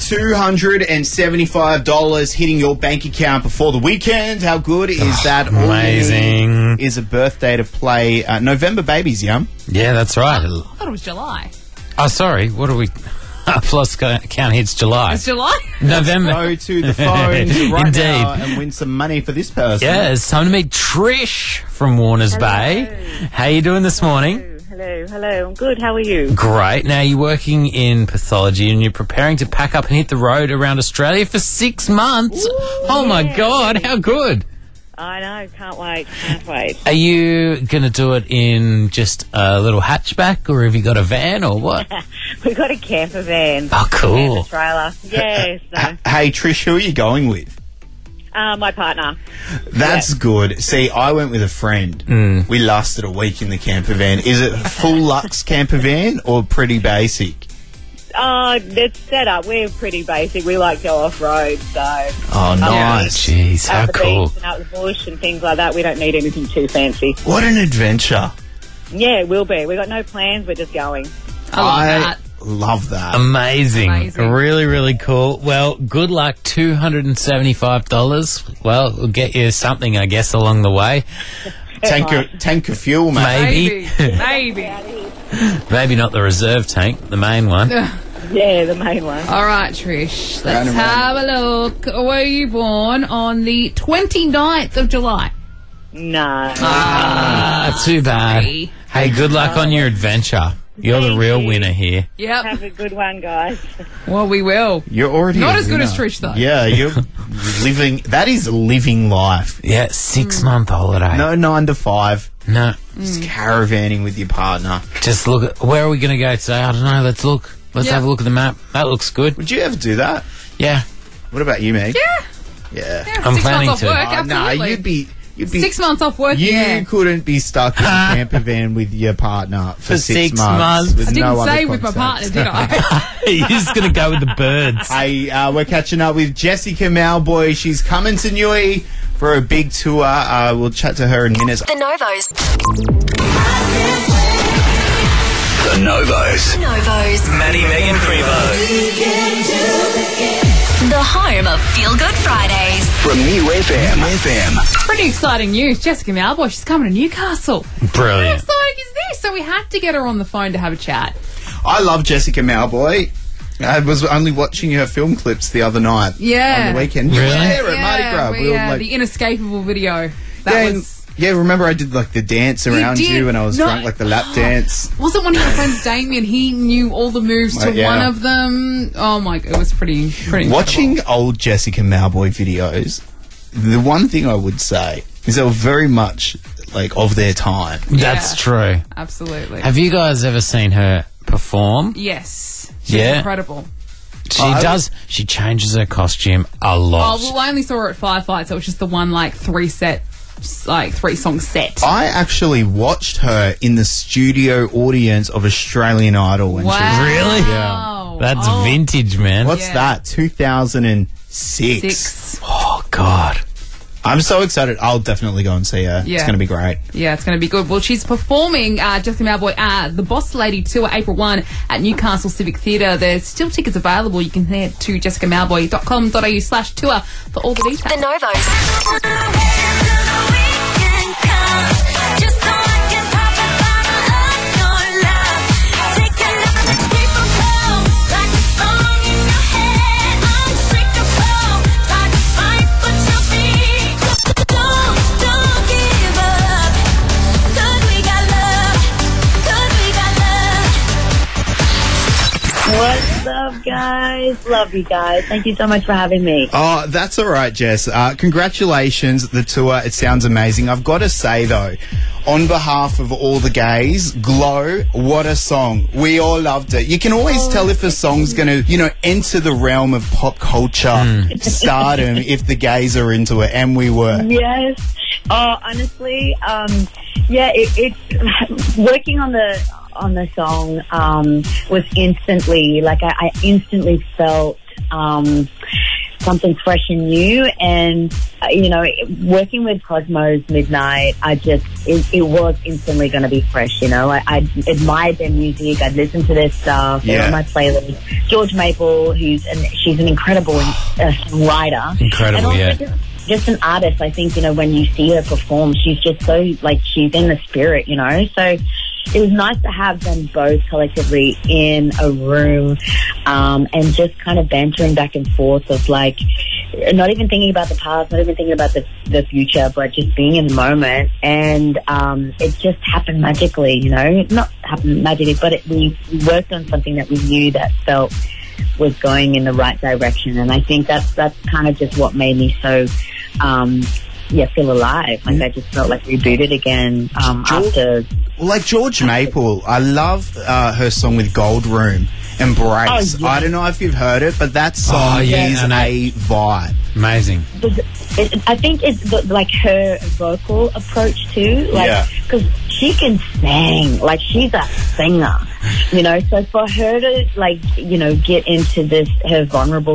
[SPEAKER 4] $275 hitting your bank account before the weekend. How good is that?
[SPEAKER 5] Amazing.
[SPEAKER 4] All you need is a birthday to play. November babies, yeah?
[SPEAKER 5] Yeah, that's right.
[SPEAKER 6] I thought it was July.
[SPEAKER 5] Oh, sorry. What are we? I've lost count. It's July.
[SPEAKER 6] It's July?
[SPEAKER 5] November.
[SPEAKER 4] Go to the phones right
[SPEAKER 5] Indeed.
[SPEAKER 4] now and win some money for this person.
[SPEAKER 5] Yeah, it's time to meet Trish from Warners Bay. How you doing this morning?
[SPEAKER 19] Hello. I'm good. How are you?
[SPEAKER 5] Great. Now, you're working in pathology and you're preparing to pack up and hit the road around Australia for 6 months. Oh, my God. How good.
[SPEAKER 19] I know. Can't wait.
[SPEAKER 5] Are you going to do it in just a little hatchback, or have you got a van, or what?
[SPEAKER 19] We've got a camper van.
[SPEAKER 5] Oh, cool.
[SPEAKER 19] Trailer. Yeah.
[SPEAKER 4] Hey, Trish, who are you going with?
[SPEAKER 19] My partner.
[SPEAKER 4] That's good. See, I went with a friend. We lasted a week in the camper van. Is it full Lux camper van or pretty basic?
[SPEAKER 19] It's set up. We're pretty basic. We like to go off-road, so...
[SPEAKER 4] Oh, nice.
[SPEAKER 5] Jeez, how cool.
[SPEAKER 19] Beach and out the bush and things like that. We don't need anything too fancy.
[SPEAKER 4] What an adventure.
[SPEAKER 19] Yeah, it will be. We've got no plans. We're just going.
[SPEAKER 4] I love that.
[SPEAKER 5] Amazing. Really, really cool. Well, good luck. $275. Well, we'll get you something, I guess, along the way.
[SPEAKER 4] Tank of fuel, mate.
[SPEAKER 6] Maybe.
[SPEAKER 5] Maybe not the reserve tank, the main one.
[SPEAKER 19] Yeah, the main one.
[SPEAKER 6] All right, Trish. Let's have a look. Were you born on the 29th of July?
[SPEAKER 19] No.
[SPEAKER 5] Too bad. Hey, good luck on your adventure. You're the real winner here.
[SPEAKER 6] Yep.
[SPEAKER 19] Have a good one, guys.
[SPEAKER 6] Well, we will.
[SPEAKER 4] You're already
[SPEAKER 6] not
[SPEAKER 4] a
[SPEAKER 6] as good
[SPEAKER 4] winner.
[SPEAKER 6] as Trish, though.
[SPEAKER 4] Yeah, you're living. That is living life.
[SPEAKER 5] Yeah, 6-month holiday.
[SPEAKER 4] No 9 to 5.
[SPEAKER 5] No.
[SPEAKER 4] Just caravanning with your partner.
[SPEAKER 5] Just look at, where are we going to go today? I don't know. Let's look. Let's
[SPEAKER 6] Yeah.
[SPEAKER 5] have a look at the map. That looks good.
[SPEAKER 4] Would you ever do that?
[SPEAKER 5] Yeah.
[SPEAKER 4] What about you, Meg?
[SPEAKER 6] Yeah.
[SPEAKER 4] Yeah.
[SPEAKER 5] I'm
[SPEAKER 6] 6
[SPEAKER 5] planning
[SPEAKER 6] months off
[SPEAKER 5] to.
[SPEAKER 6] work,
[SPEAKER 4] Oh, nah,
[SPEAKER 6] absolutely.
[SPEAKER 4] you'd be
[SPEAKER 6] 6 months off work,
[SPEAKER 4] You
[SPEAKER 6] yeah.
[SPEAKER 4] couldn't be stuck in a camper van with your partner for,
[SPEAKER 5] For 6 months.
[SPEAKER 4] with
[SPEAKER 6] I didn't
[SPEAKER 4] no other
[SPEAKER 6] say with my partner,
[SPEAKER 4] contact.
[SPEAKER 6] did I?
[SPEAKER 5] You're just going to go with the birds.
[SPEAKER 4] Hey, we're catching up with Jessica Malboy. She's coming to Newey for a big tour. We'll chat to her in minutes.
[SPEAKER 1] The Novos.
[SPEAKER 2] The Novos.
[SPEAKER 1] Novos.
[SPEAKER 3] Maddie, Megan, Prevo.
[SPEAKER 1] The home of Feel Good Fridays.
[SPEAKER 2] From New FM.
[SPEAKER 6] Pretty exciting news. Jessica Malboy, she's coming to Newcastle. How
[SPEAKER 5] Brilliant.
[SPEAKER 6] exciting is this? So we had to get her on the phone to have a chat.
[SPEAKER 4] I love Jessica Malboy. I was only watching her film clips the other night.
[SPEAKER 6] Yeah.
[SPEAKER 4] On the weekend. You were there at Mardi Gras.
[SPEAKER 6] we,
[SPEAKER 4] We were like,
[SPEAKER 6] the inescapable video. That
[SPEAKER 4] yeah,
[SPEAKER 6] was...
[SPEAKER 4] yeah, remember I did like the dance around
[SPEAKER 6] did.
[SPEAKER 4] you and I was
[SPEAKER 6] No.
[SPEAKER 4] drunk, like the lap dance.
[SPEAKER 6] Wasn't one of your friends Damien? He knew all the moves to
[SPEAKER 4] Yeah.
[SPEAKER 6] one of them. Oh my! It was pretty
[SPEAKER 4] Watching old Jessica Malboy videos, the one thing I would say is they were very much like of their time.
[SPEAKER 5] That's true.
[SPEAKER 6] Absolutely.
[SPEAKER 5] Have you guys ever seen her perform?
[SPEAKER 6] Yes. She's
[SPEAKER 5] Yeah.
[SPEAKER 6] incredible.
[SPEAKER 5] She does. She changes her costume a lot.
[SPEAKER 6] Oh, well, I only saw her at Fireflight, so it was just the one like 3-song set.
[SPEAKER 4] I actually watched her in the studio audience of Australian Idol when she was
[SPEAKER 5] Really?
[SPEAKER 6] Yeah.
[SPEAKER 5] That's vintage, man.
[SPEAKER 4] What's that? 2006.
[SPEAKER 5] Oh, God.
[SPEAKER 4] I'm so excited. I'll definitely go and see her.
[SPEAKER 6] Yeah.
[SPEAKER 4] It's going to be great.
[SPEAKER 6] Yeah, it's going to be good. Well, she's performing Jessica Malboy the Boss Lady Tour April 1 at Newcastle Civic Theatre. There's still tickets available. You can head to jessicamalboy.com.au/tour for all the details.
[SPEAKER 1] The Novos.
[SPEAKER 20] What's up, guys? Love you guys. Thank you so much for having me.
[SPEAKER 4] Oh, that's all right, Jess. Congratulations, the tour. It sounds amazing. I've got to say, though, on behalf of all the gays, Glow, what a song. We all loved it. You can always tell if a song's going to, enter the realm of pop culture stardom if the gays are into it, and we were.
[SPEAKER 20] Yes. Oh, honestly, it's working on the song was instantly I instantly felt something fresh and new, and working with Cosmos Midnight, it was instantly going to be fresh. I admired their music, I'd listened to their stuff. They're on my playlist. George Maple, she's an incredible songwriter,
[SPEAKER 5] Incredible,
[SPEAKER 20] and
[SPEAKER 5] yeah.
[SPEAKER 20] also just an artist. I think when you see her perform, she's just so she's in the spirit, so it was nice to have them both collectively in a room, and just kind of bantering back and forth of not even thinking about the past, not even thinking about the future, but just being in the moment. And it just happened magically, not happened magically, but we worked on something that we knew that felt was going in the right direction. And I think that's kind of just what made me so feel alive. I just felt rebooted again after.
[SPEAKER 4] Well, George Maple, I love her song with Gold Room, Embrace.
[SPEAKER 20] Oh, yeah.
[SPEAKER 4] I don't know if you've heard it, but that song is a vibe.
[SPEAKER 5] Amazing.
[SPEAKER 20] I think it's her vocal approach too, because she can sing, she's a singer, so for her to get into this, her vulnerable,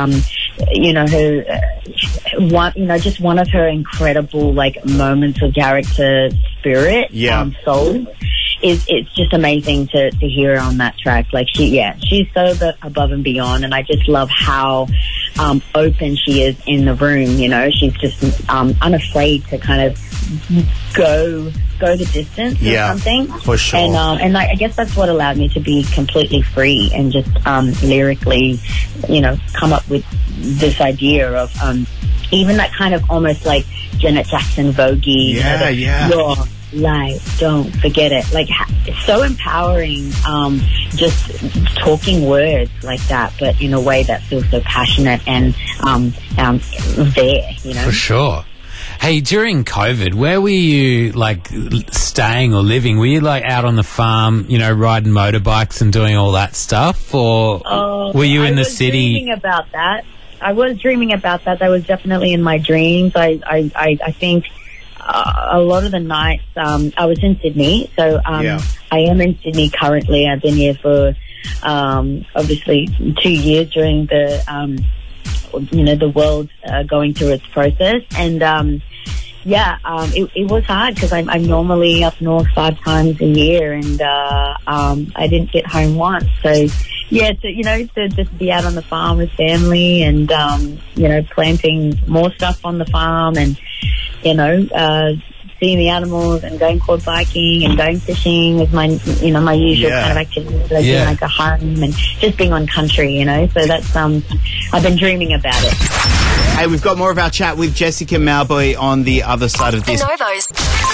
[SPEAKER 20] just one of her incredible moments of character, spirit, soul. It's just amazing to hear her on that track. She's so above and beyond, and I just love how open she is in the room. She's just unafraid to kind of go the distance or something.
[SPEAKER 4] For sure.
[SPEAKER 20] And I guess that's what allowed me to be completely free and just lyrically, come up with this idea of even that kind of almost like Janet Jackson Vogue-y. Your light, don't forget it. It's so empowering, just talking words like that, but in a way that feels so passionate and there,
[SPEAKER 5] For sure. Hey, during COVID, where were you, like, staying or living? Were you, like, out on the farm, you know, riding motorbikes and doing all that stuff? Or were you in the city?
[SPEAKER 20] I was dreaming about that. That was definitely in my dreams. I think a lot of the nights, I was in Sydney, so I am in Sydney currently. I've been here for obviously 2 years during the the world going through its process, and it was hard because I'm normally up north 5 times a year, and I didn't get home once. So to just be out on the farm with family and planting more stuff on the farm, and seeing the animals and going quad biking and going fishing is my usual kind of activities that I do, like a home and just being on country, So that's I've been dreaming about it.
[SPEAKER 4] Hey, we've got more of our chat with Jessica Mauboy on the other side of this.
[SPEAKER 14] The Novos.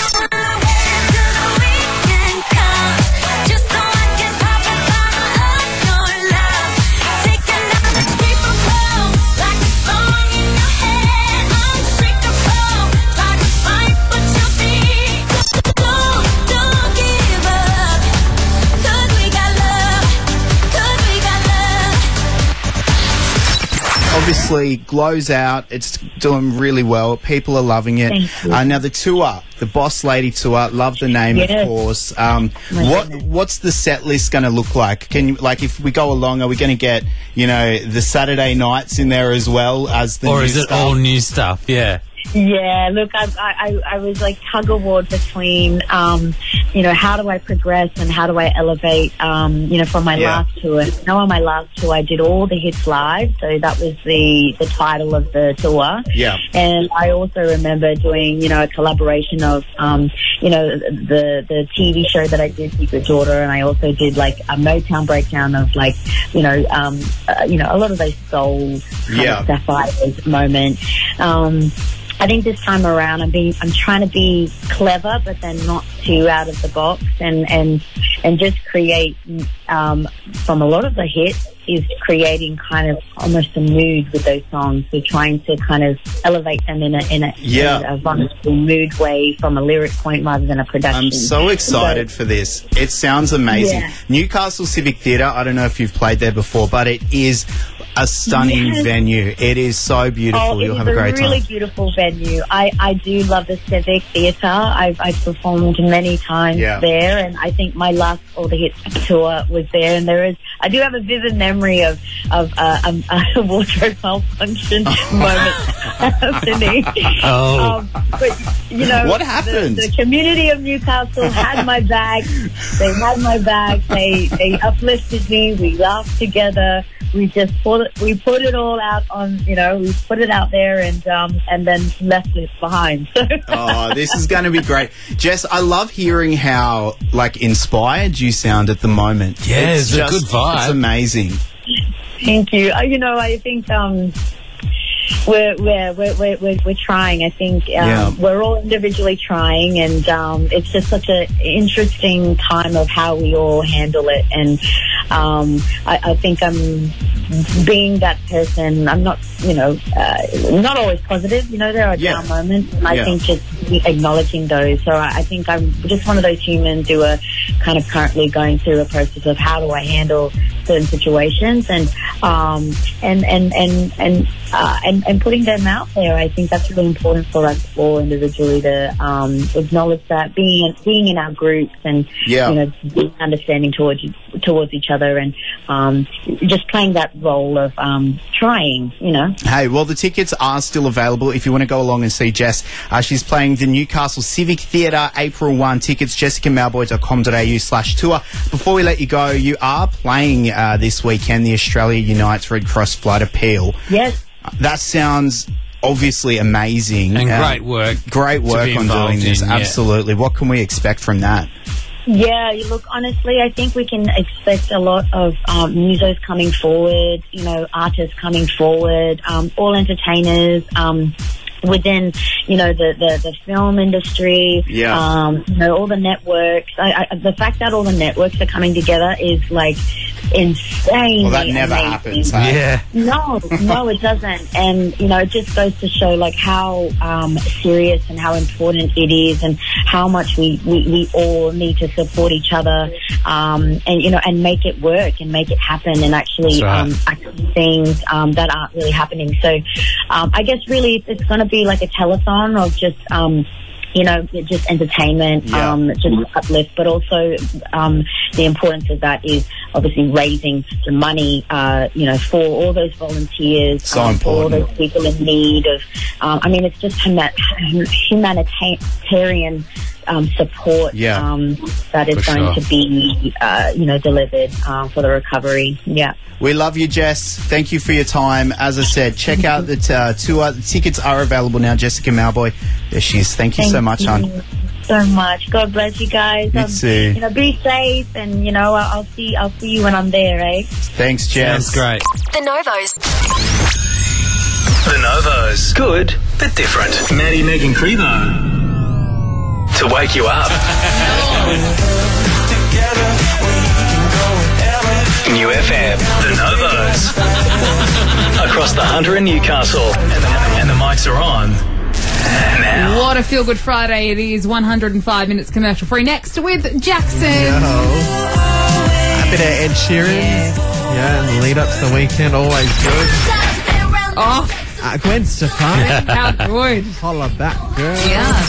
[SPEAKER 4] Obviously, Glow's out. It's doing really well. People are loving it. Now, the tour, the Boss Lady Tour, love the name, of course. What's the set list going to look like? Can you, like, if we go along, are we going to get, the Saturday nights in there as well as the
[SPEAKER 5] or
[SPEAKER 4] new
[SPEAKER 5] is it
[SPEAKER 4] stuff?
[SPEAKER 5] all new stuff? Yeah.
[SPEAKER 20] Yeah, look, I was like tug of war between, how do I progress and how do I elevate, from my last tour. On my last tour, I did all the hits live, so that was the title of the tour. Yeah. And I also remember doing, a collaboration of, the TV show that I did, Secret Daughter, and I also did like a Motown breakdown of like, a lot of those soul kind of sapphires moment. I think this time around I'm trying to be clever, but then not too out of the box, and just create from a lot of the hits is creating kind of almost a mood with those songs. We're trying to kind of elevate them in a vulnerable mood way from a lyric point rather than a production.
[SPEAKER 4] I'm so excited for this. It sounds amazing. Yeah. Newcastle Civic Theatre, I don't know if you've played there before, but it is a stunning venue. It is so beautiful. You'll have a great time.
[SPEAKER 20] It's a really beautiful venue. I do love the Civic Theatre. I've performed many times there, and I think my last All the Hits tour was there, and I do have a vivid memory of a wardrobe malfunction moment happening. But
[SPEAKER 4] what happened?
[SPEAKER 20] The community of Newcastle had my back. They had my back. They uplifted me. We laughed together. We just put it all out on, we put it out there and then left it behind.
[SPEAKER 4] Oh, this is going to be great. Jess, I love hearing how, inspired you sound at the moment.
[SPEAKER 5] Yeah, it's a good vibe.
[SPEAKER 4] It's amazing.
[SPEAKER 20] Thank you. I think we're trying. I think we're all individually trying, and it's just such an interesting time of how we all handle it. And I think I'm being that person. I'm not, not always positive. There are down moments, and I think just acknowledging those. So I think I'm just one of those humans who are kind of currently going through a process of how do I handle certain situations, and putting them out there. I think that's really important for us all individually to acknowledge that, being in our groups, and being understanding towards each other, and just playing that role of trying.
[SPEAKER 4] Hey, well, the tickets are still available if you want to go along and see Jess. She's playing the Newcastle Civic Theatre April 1. Tickets jessicamauboy.com.au/tour. Before we let you go, you are playing this weekend the Australia Unites Red Cross Flight Appeal.
[SPEAKER 20] Yes.
[SPEAKER 4] That sounds obviously amazing.
[SPEAKER 5] And great work.
[SPEAKER 4] Great work on doing this. Absolutely. What can we expect from that?
[SPEAKER 20] Yeah, look, honestly, I think we can expect a lot of musos coming forward, artists coming forward, all entertainers, within, the film industry, all the networks. The fact that all the networks are coming together is insanely
[SPEAKER 4] Well, that never
[SPEAKER 20] amazing.
[SPEAKER 4] happens. Hey?
[SPEAKER 5] Yeah.
[SPEAKER 20] No, it doesn't. And, you know, it just goes to show, like, how serious and how important it is and how much we all need to support each other and, you know, and make it work and make it happen and actually, actually things that aren't really happening. So I guess really it's going to be like a telethon of just, you know, just entertainment, just uplift, but also the importance of that is obviously raising the money, you know, for all those volunteers,
[SPEAKER 4] So
[SPEAKER 20] for all
[SPEAKER 4] important.
[SPEAKER 20] those people in need of, I mean, it's just humanitarian support that is
[SPEAKER 4] For
[SPEAKER 20] going
[SPEAKER 4] sure.
[SPEAKER 20] to be, you know, delivered for the recovery. Yeah.
[SPEAKER 4] We love you, Jess. Thank you for your time. As I said, check out the tour. The tickets are available now. Jessica Malboy, there she is. Thank you so much, hon.
[SPEAKER 20] you so much. God bless you guys.
[SPEAKER 4] You too.
[SPEAKER 20] You know, be safe, and you know, I'll see you when I'm there, eh?
[SPEAKER 4] Thanks, Jess.
[SPEAKER 5] Sounds great.
[SPEAKER 1] The Novos.
[SPEAKER 3] The Novos. Good, but different. Maddie, Megan Crevo. To wake you up. New FM. The Novos. Across the Hunter in Newcastle. And the mics are on. Now.
[SPEAKER 6] What a feel-good Friday it is. 105 minutes commercial free. Next with Jackson.
[SPEAKER 7] A bit of Ed Sheeran. Yeah, and lead up to the weekend, always good.
[SPEAKER 6] Oh,
[SPEAKER 7] Gwen Stefani.
[SPEAKER 6] how good.
[SPEAKER 7] Holla back, girl.
[SPEAKER 6] Yeah.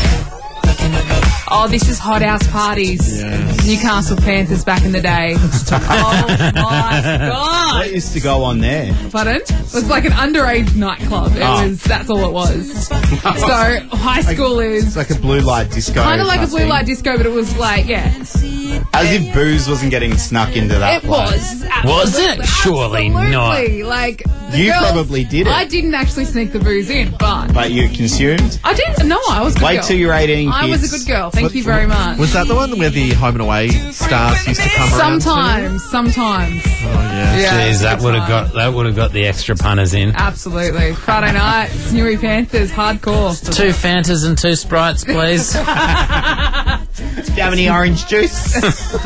[SPEAKER 6] Oh, this is Hot House Parties.
[SPEAKER 7] Yes.
[SPEAKER 6] Newcastle Panthers back in the day. Oh, my God.
[SPEAKER 4] What used to go on there?
[SPEAKER 6] Pardon? It was like an underage nightclub. That's all it was. So, high school
[SPEAKER 4] It's
[SPEAKER 6] is
[SPEAKER 4] like a blue light disco.
[SPEAKER 6] kind of like a
[SPEAKER 4] type
[SPEAKER 6] blue
[SPEAKER 4] thing.
[SPEAKER 6] light disco, but it was like, yeah.
[SPEAKER 4] As if booze wasn't getting snuck into that
[SPEAKER 6] It
[SPEAKER 4] place.
[SPEAKER 6] was.
[SPEAKER 5] Was it? Surely not.
[SPEAKER 6] Absolutely. Like, the
[SPEAKER 4] You
[SPEAKER 6] girls-
[SPEAKER 4] probably did it.
[SPEAKER 6] I didn't actually sneak the booze in, but
[SPEAKER 4] But you consumed?
[SPEAKER 6] I didn't. No, I was a good
[SPEAKER 4] Wait
[SPEAKER 6] girl.
[SPEAKER 4] till you're 18,
[SPEAKER 6] I was
[SPEAKER 4] kids.
[SPEAKER 6] a good girl. Thank you very much.
[SPEAKER 7] Was that the one where the home and away stars used to come around?
[SPEAKER 6] Sometimes.
[SPEAKER 7] Oh, yeah.
[SPEAKER 6] Yeah,
[SPEAKER 5] Jeez, that
[SPEAKER 6] good
[SPEAKER 5] would have
[SPEAKER 6] time.
[SPEAKER 5] got the extra punters in.
[SPEAKER 6] Absolutely. Friday night, Snewy Panthers, hardcore.
[SPEAKER 5] 2 Fantas and 2 Sprites, please.
[SPEAKER 4] Do you have any orange juice?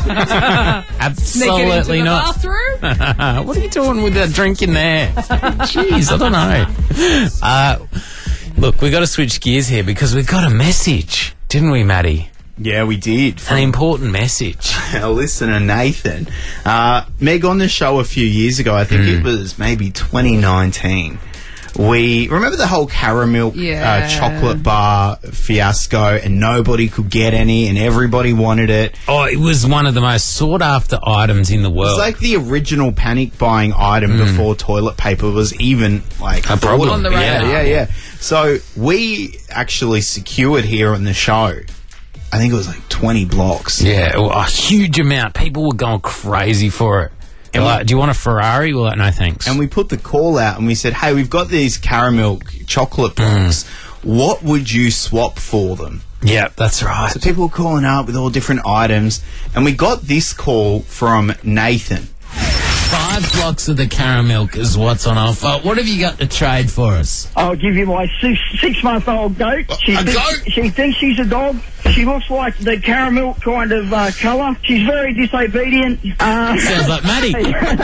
[SPEAKER 5] Absolutely
[SPEAKER 6] into the
[SPEAKER 5] not.
[SPEAKER 6] bathroom?
[SPEAKER 5] What are you doing with that drink in there? Jeez, I don't know. Look, we got to switch gears here because we got a message, didn't we, Maddie?
[SPEAKER 4] Yeah, we did.
[SPEAKER 5] An important message.
[SPEAKER 4] Our listener, Nathan. Meg, on the show a few years ago, I think it was maybe 2019, we remember the whole caramel chocolate bar fiasco, and nobody could get any and everybody wanted it.
[SPEAKER 5] Oh, it was one of the most sought after items in the
[SPEAKER 4] It
[SPEAKER 5] world.
[SPEAKER 4] was like the original panic buying item before toilet paper was even like
[SPEAKER 5] A problem.
[SPEAKER 6] On the radar.
[SPEAKER 4] Yeah. So we actually secured here on the show, I think it was like 20 blocks.
[SPEAKER 5] Yeah, a huge amount. People were going crazy for it.
[SPEAKER 4] And
[SPEAKER 5] Like, do you want a Ferrari? Well, no thanks.
[SPEAKER 4] And we put the call out and we said, hey, we've got these caramel chocolate blocks. What would you swap for them?
[SPEAKER 5] Yeah, that's right.
[SPEAKER 4] So people were calling up with all different items. And we got this call from Nathan.
[SPEAKER 5] 5 blocks of the caramel is what's on offer. What have you got to trade for us?
[SPEAKER 11] I'll give you my 6-month-old goat. She thinks she's a dog. She looks like the caramel kind of colour. She's very disobedient.
[SPEAKER 5] Sounds like Maddie.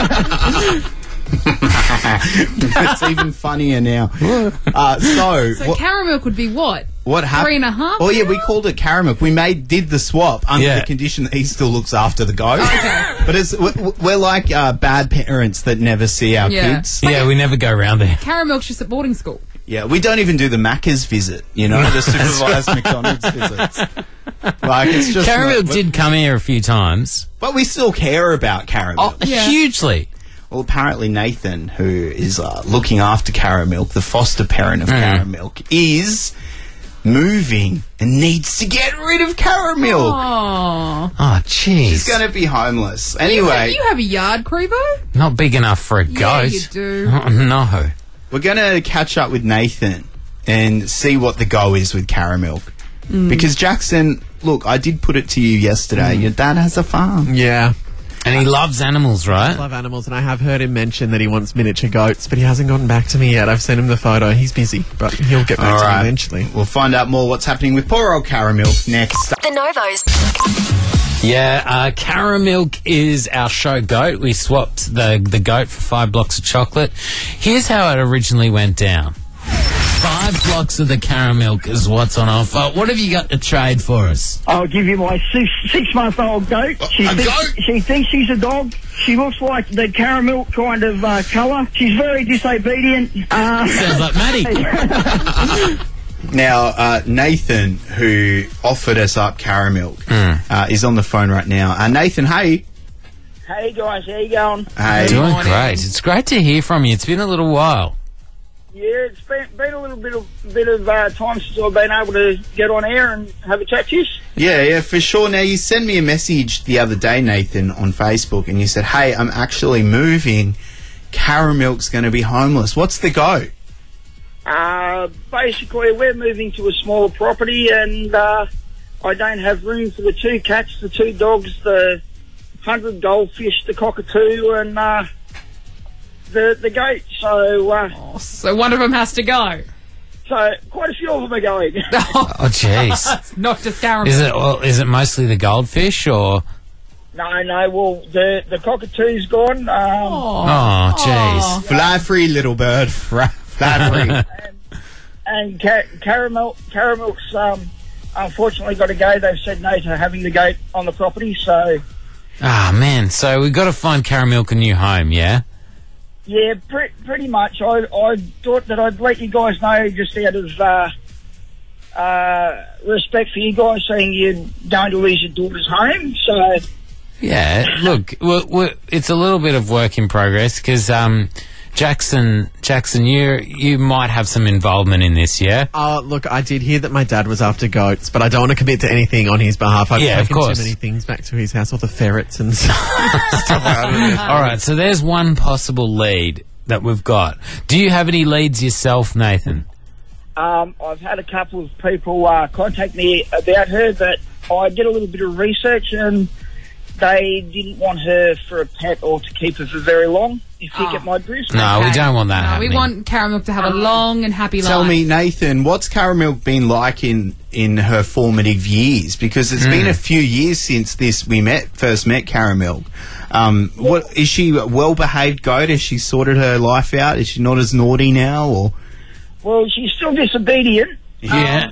[SPEAKER 4] It's even funnier now.
[SPEAKER 6] So caramel could be what?
[SPEAKER 4] What happened?
[SPEAKER 6] 3.5?
[SPEAKER 4] Oh yeah, we called it caramel. We did the swap under the condition that he still looks after the goat. But we're like bad parents that never see our kids.
[SPEAKER 5] Yeah, we never go around there.
[SPEAKER 6] Caramil's just at boarding school.
[SPEAKER 4] Yeah, we don't even do the Macca's visit, the supervised McDonald's visits. Like, it's just
[SPEAKER 5] Caramel did come here a few times.
[SPEAKER 4] But we still care about caramel.
[SPEAKER 5] Oh, hugely.
[SPEAKER 4] Well, apparently Nathan, who is looking after Caramel, the foster parent of Caramel, is moving and needs to get rid of Caramel.
[SPEAKER 6] Oh.
[SPEAKER 5] Oh, jeez.
[SPEAKER 4] She's going to be homeless. Anyway.
[SPEAKER 6] You have a yard, Crevo?
[SPEAKER 5] Not big enough for a goat.
[SPEAKER 6] Yeah, you do.
[SPEAKER 5] Oh, no.
[SPEAKER 4] We're going to catch up with Nathan and see what the go is with Caramel. Because, Jackson, look, I did put it to you yesterday. Your dad has a farm.
[SPEAKER 7] Yeah.
[SPEAKER 5] And he loves animals, right?
[SPEAKER 7] I love animals, and I have heard him mention that he wants miniature goats, but he hasn't gotten back to me yet. I've sent him the photo. He's busy, but he'll get back to me eventually.
[SPEAKER 4] We'll find out more what's happening with poor old Caramel next.
[SPEAKER 1] The Novos.
[SPEAKER 5] Yeah, Caramilk is our show goat. We swapped the goat for 5 blocks of chocolate. Here's how it originally went down. 5 blocks of the Caramilk is what's on offer. What have you got to trade for us?
[SPEAKER 11] I'll give you my six-month-old goat. She thinks she's a dog. She looks like the caramel kind of colour. She's very disobedient.
[SPEAKER 5] Sounds like Maddie.
[SPEAKER 4] Now, Nathan, who offered us up Caramilk, is on the phone right now. Nathan, hey.
[SPEAKER 9] Hey guys, how you going?
[SPEAKER 4] Hey.
[SPEAKER 5] Doing great. It's great to hear from you. It's been a little while.
[SPEAKER 9] Yeah, it's been a little bit of time since I've been able to get on air and have a chat to you.
[SPEAKER 4] Yeah, for sure. Now, you sent me a message the other day, Nathan, on Facebook, and you said, hey, I'm actually moving. Caramilk's going to be homeless. What's the go?
[SPEAKER 9] Basically, we're moving to a smaller property, and I don't have room for the 2 cats, the 2 dogs, the 100 goldfish, the cockatoo, and the goat.
[SPEAKER 6] So one of them has to go.
[SPEAKER 9] So quite a few of them are going.
[SPEAKER 5] Oh, jeez.
[SPEAKER 6] Not just Caramilk.
[SPEAKER 5] Is it mostly the goldfish, or...?
[SPEAKER 9] No. Well, the cockatoo's gone.
[SPEAKER 5] Oh, jeez.
[SPEAKER 4] Fly free, little bird. Fly free.
[SPEAKER 9] And Caramilk's unfortunately got to go. They've said no to having the goat on the property, so...
[SPEAKER 5] Ah, man. So we've got to find Caramilk a new home, yeah?
[SPEAKER 9] Yeah, pretty much. I thought that I'd let you guys know just out of respect for you guys, saying you're going to lose your daughter's home, so...
[SPEAKER 5] Yeah, look, it's a little bit of work in progress, because... Jackson, you might have some involvement in this, yeah?
[SPEAKER 7] Look, I did hear that my dad was after goats, but I don't want to commit to anything on his behalf. I've taken too many things back to his house, all the ferrets and stuff.
[SPEAKER 5] All right, so there's one possible lead that we've got. Do you have any leads yourself, Nathan?
[SPEAKER 9] I've had a couple of people contact me about her, but I did a little bit of research, and they didn't want her for a pet or to keep her for very long, if you get my drift.
[SPEAKER 5] No, we don't want that happening.
[SPEAKER 6] We want Caramilk to have a long and happy life.
[SPEAKER 4] Tell me, Nathan, what's Caramilk been like in her formative years? Because it's been a few years since we first met Caramilk. What is she a well-behaved goat? Has she sorted her life out? Is she not as naughty now, or?
[SPEAKER 9] Well, she's still disobedient.
[SPEAKER 5] Yeah.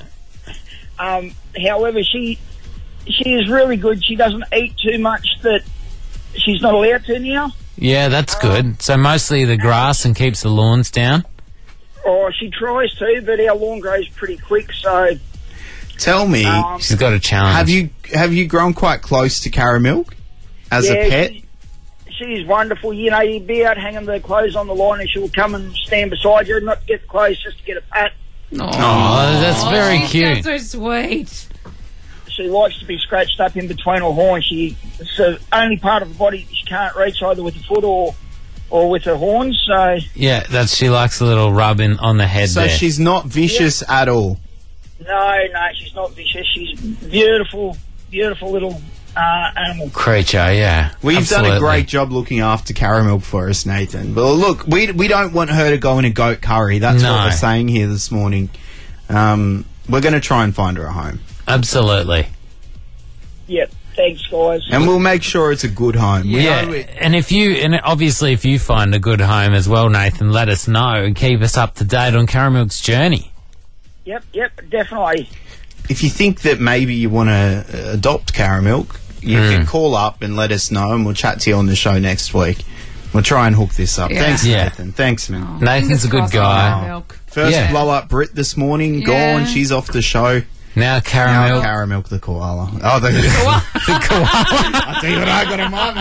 [SPEAKER 9] However, she is really good. She doesn't eat too much that she's not allowed to now.
[SPEAKER 5] Yeah, that's good. So mostly the grass and keeps the lawns down?
[SPEAKER 9] Oh, she tries to, but our lawn grows pretty quick, so...
[SPEAKER 4] Tell me...
[SPEAKER 5] she's got a challenge.
[SPEAKER 4] Have you grown quite close to Caramilk as a pet?
[SPEAKER 9] She's wonderful. You know, you'd be out hanging the clothes on the line and she'll come and stand beside you, not to get the clothes, just to get a pat.
[SPEAKER 5] Oh, that's very cute.
[SPEAKER 6] That's so sweet.
[SPEAKER 9] She likes to be scratched up in between her horns. It's the only part of her body she can't reach, either with her foot or with her horns. So
[SPEAKER 5] yeah, she likes a little rubbing on the head.
[SPEAKER 4] So she's not vicious at all.
[SPEAKER 9] No, she's not vicious. She's beautiful little animal
[SPEAKER 5] creature. Yeah,
[SPEAKER 4] you've done a great job looking after Caramilk for us, Nathan. But look, we don't want her to go in a goat curry. That's what we're saying here this morning. We're going to try and find her a home.
[SPEAKER 5] Absolutely.
[SPEAKER 9] Yep. Thanks, guys.
[SPEAKER 4] And we'll make sure it's a good home.
[SPEAKER 5] Yeah. And obviously if you find a good home as well, Nathan, let us know and keep us up to date on Caramilk's journey.
[SPEAKER 9] Yep, definitely.
[SPEAKER 4] If you think that maybe you want to adopt Caramilk, you can call up and let us know, and we'll chat to you on the show next week. We'll try and hook this up. Thanks, Nathan. Thanks, man.
[SPEAKER 5] Nathan's a good guy.
[SPEAKER 4] First blow up Brit this morning, gone. She's off the show.
[SPEAKER 5] Now Caramilk.
[SPEAKER 4] Caramilk the koala. Oh, the koala. I'll tell you what I got in my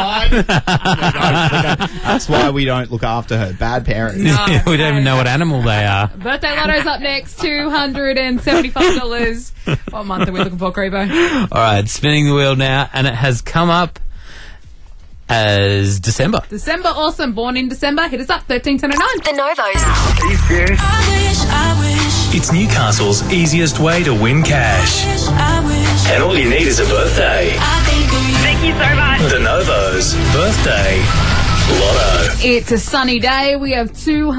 [SPEAKER 4] mind. That's why we don't look after her. Bad parents.
[SPEAKER 5] No, we don't even know what animal they are.
[SPEAKER 6] Birthday Lotto's up next. $275. What month are we looking for, Creepo?
[SPEAKER 5] All right, spinning the wheel now, and it has come up as December.
[SPEAKER 6] December, awesome. Born in December. Hit us up, 131009.
[SPEAKER 1] The Novos.
[SPEAKER 3] I wish. It's Newcastle's easiest way to win cash. And all you need is a birthday.
[SPEAKER 10] Thank you so much.
[SPEAKER 3] The Novos birthday Lotto.
[SPEAKER 6] It's a sunny day. We have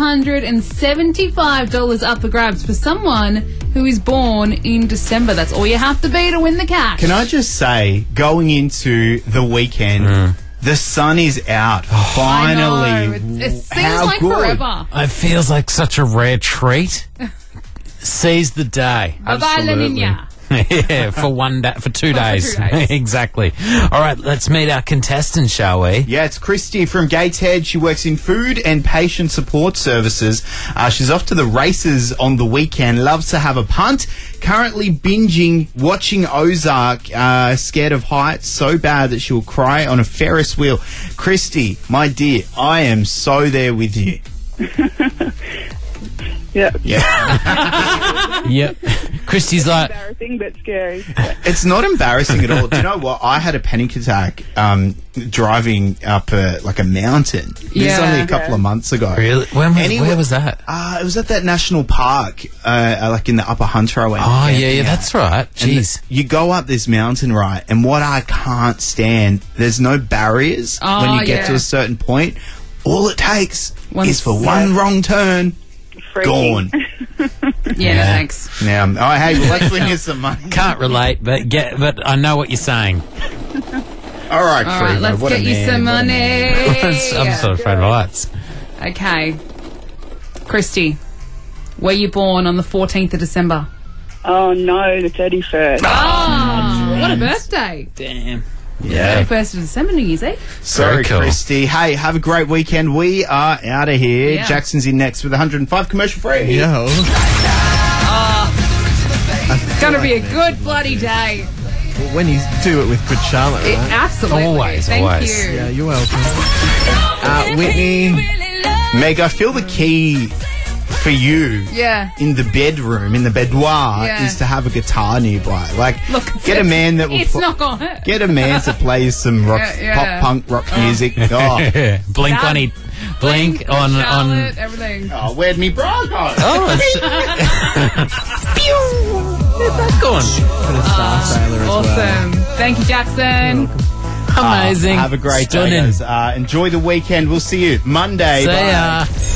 [SPEAKER 6] $275 up for grabs for someone who is born in December. That's all you have to be to win the cash.
[SPEAKER 4] Can I just say, going into the weekend, the sun is out. Finally.
[SPEAKER 6] I know. It seems
[SPEAKER 4] How
[SPEAKER 6] like
[SPEAKER 4] good.
[SPEAKER 6] forever.
[SPEAKER 5] It feels like such a rare treat. Seize the day.
[SPEAKER 6] Bye-bye, La Niña.
[SPEAKER 5] Yeah, for 1 day, for 2 days.
[SPEAKER 6] 2 days.
[SPEAKER 5] Exactly. All right, let's meet our contestant, shall we?
[SPEAKER 4] Yeah, it's Christy from Gateshead. She works in food and patient support services. She's off to the races on the weekend. Loves to have a punt. Currently binging, watching Ozark. Scared of heights so bad that she'll cry on a Ferris wheel. Christy, my dear, I am so there with you.
[SPEAKER 10] Yeah.
[SPEAKER 4] Yeah.
[SPEAKER 5] Yep. Christy's like...
[SPEAKER 10] Embarrassing but scary.
[SPEAKER 4] It's not embarrassing at all. Do you know what? I had a panic attack driving up a mountain. This is only a couple of months ago.
[SPEAKER 5] Really? Where was that?
[SPEAKER 4] It was at that national park, like in the Upper Hunter. I went.
[SPEAKER 5] Oh, yeah, that's right. Jeez.
[SPEAKER 4] You go up this mountain, right? And what I can't stand, there's no barriers when you get to a certain point. All it takes is for one wrong turn. Gone.
[SPEAKER 6] Yeah, no thanks.
[SPEAKER 4] Now, hey, well, let's win you some money.
[SPEAKER 5] Can't relate, but I know what you're saying.
[SPEAKER 4] All right, Fredo,
[SPEAKER 6] let's
[SPEAKER 4] what a
[SPEAKER 6] get you
[SPEAKER 4] man,
[SPEAKER 6] some
[SPEAKER 4] what a
[SPEAKER 6] money.
[SPEAKER 4] man.
[SPEAKER 5] I'm sort of afraid of heights.
[SPEAKER 6] Okay. Christy, were you born on the 14th of December?
[SPEAKER 10] Oh, no, the 31st.
[SPEAKER 6] Oh, what a birthday.
[SPEAKER 5] Damn.
[SPEAKER 4] Yeah.
[SPEAKER 6] 31st of December, New Year's Eve.
[SPEAKER 4] Sorry,
[SPEAKER 5] Very cool.
[SPEAKER 4] Christy. Hey, have a great weekend. We are out of here.
[SPEAKER 6] Yeah.
[SPEAKER 4] Jackson's in next with 105 commercial free.
[SPEAKER 7] Yo.
[SPEAKER 6] It's going to be a good bloody day.
[SPEAKER 7] When you do it with Good Charlotte, right?
[SPEAKER 6] Absolutely.
[SPEAKER 5] Always,
[SPEAKER 6] Thank
[SPEAKER 5] always.
[SPEAKER 6] you.
[SPEAKER 7] Yeah, you're welcome. Whitney.
[SPEAKER 4] Meg, I feel the key for you
[SPEAKER 6] Yeah.
[SPEAKER 4] in the bedroom, in the boudoir,
[SPEAKER 6] Yeah.
[SPEAKER 4] is to have a guitar nearby. Like,
[SPEAKER 6] Look,
[SPEAKER 4] get a man that will
[SPEAKER 6] It's not going to hurt.
[SPEAKER 4] get a man to play some rock,
[SPEAKER 6] Yeah.
[SPEAKER 4] pop punk rock music. Oh,
[SPEAKER 5] Blink on it. Blink on
[SPEAKER 6] Charlotte, everything.
[SPEAKER 4] oh, where'd me bra go?
[SPEAKER 5] Oh, it's... Where's that gone?
[SPEAKER 7] Bit of Star Sailor as well.
[SPEAKER 6] Awesome. Thank you, Jackson.
[SPEAKER 5] Amazing.
[SPEAKER 4] Have a great
[SPEAKER 5] Stunning.
[SPEAKER 4] day, guys. Enjoy the weekend. We'll see you Monday.
[SPEAKER 5] See
[SPEAKER 4] Bye.
[SPEAKER 5] ya.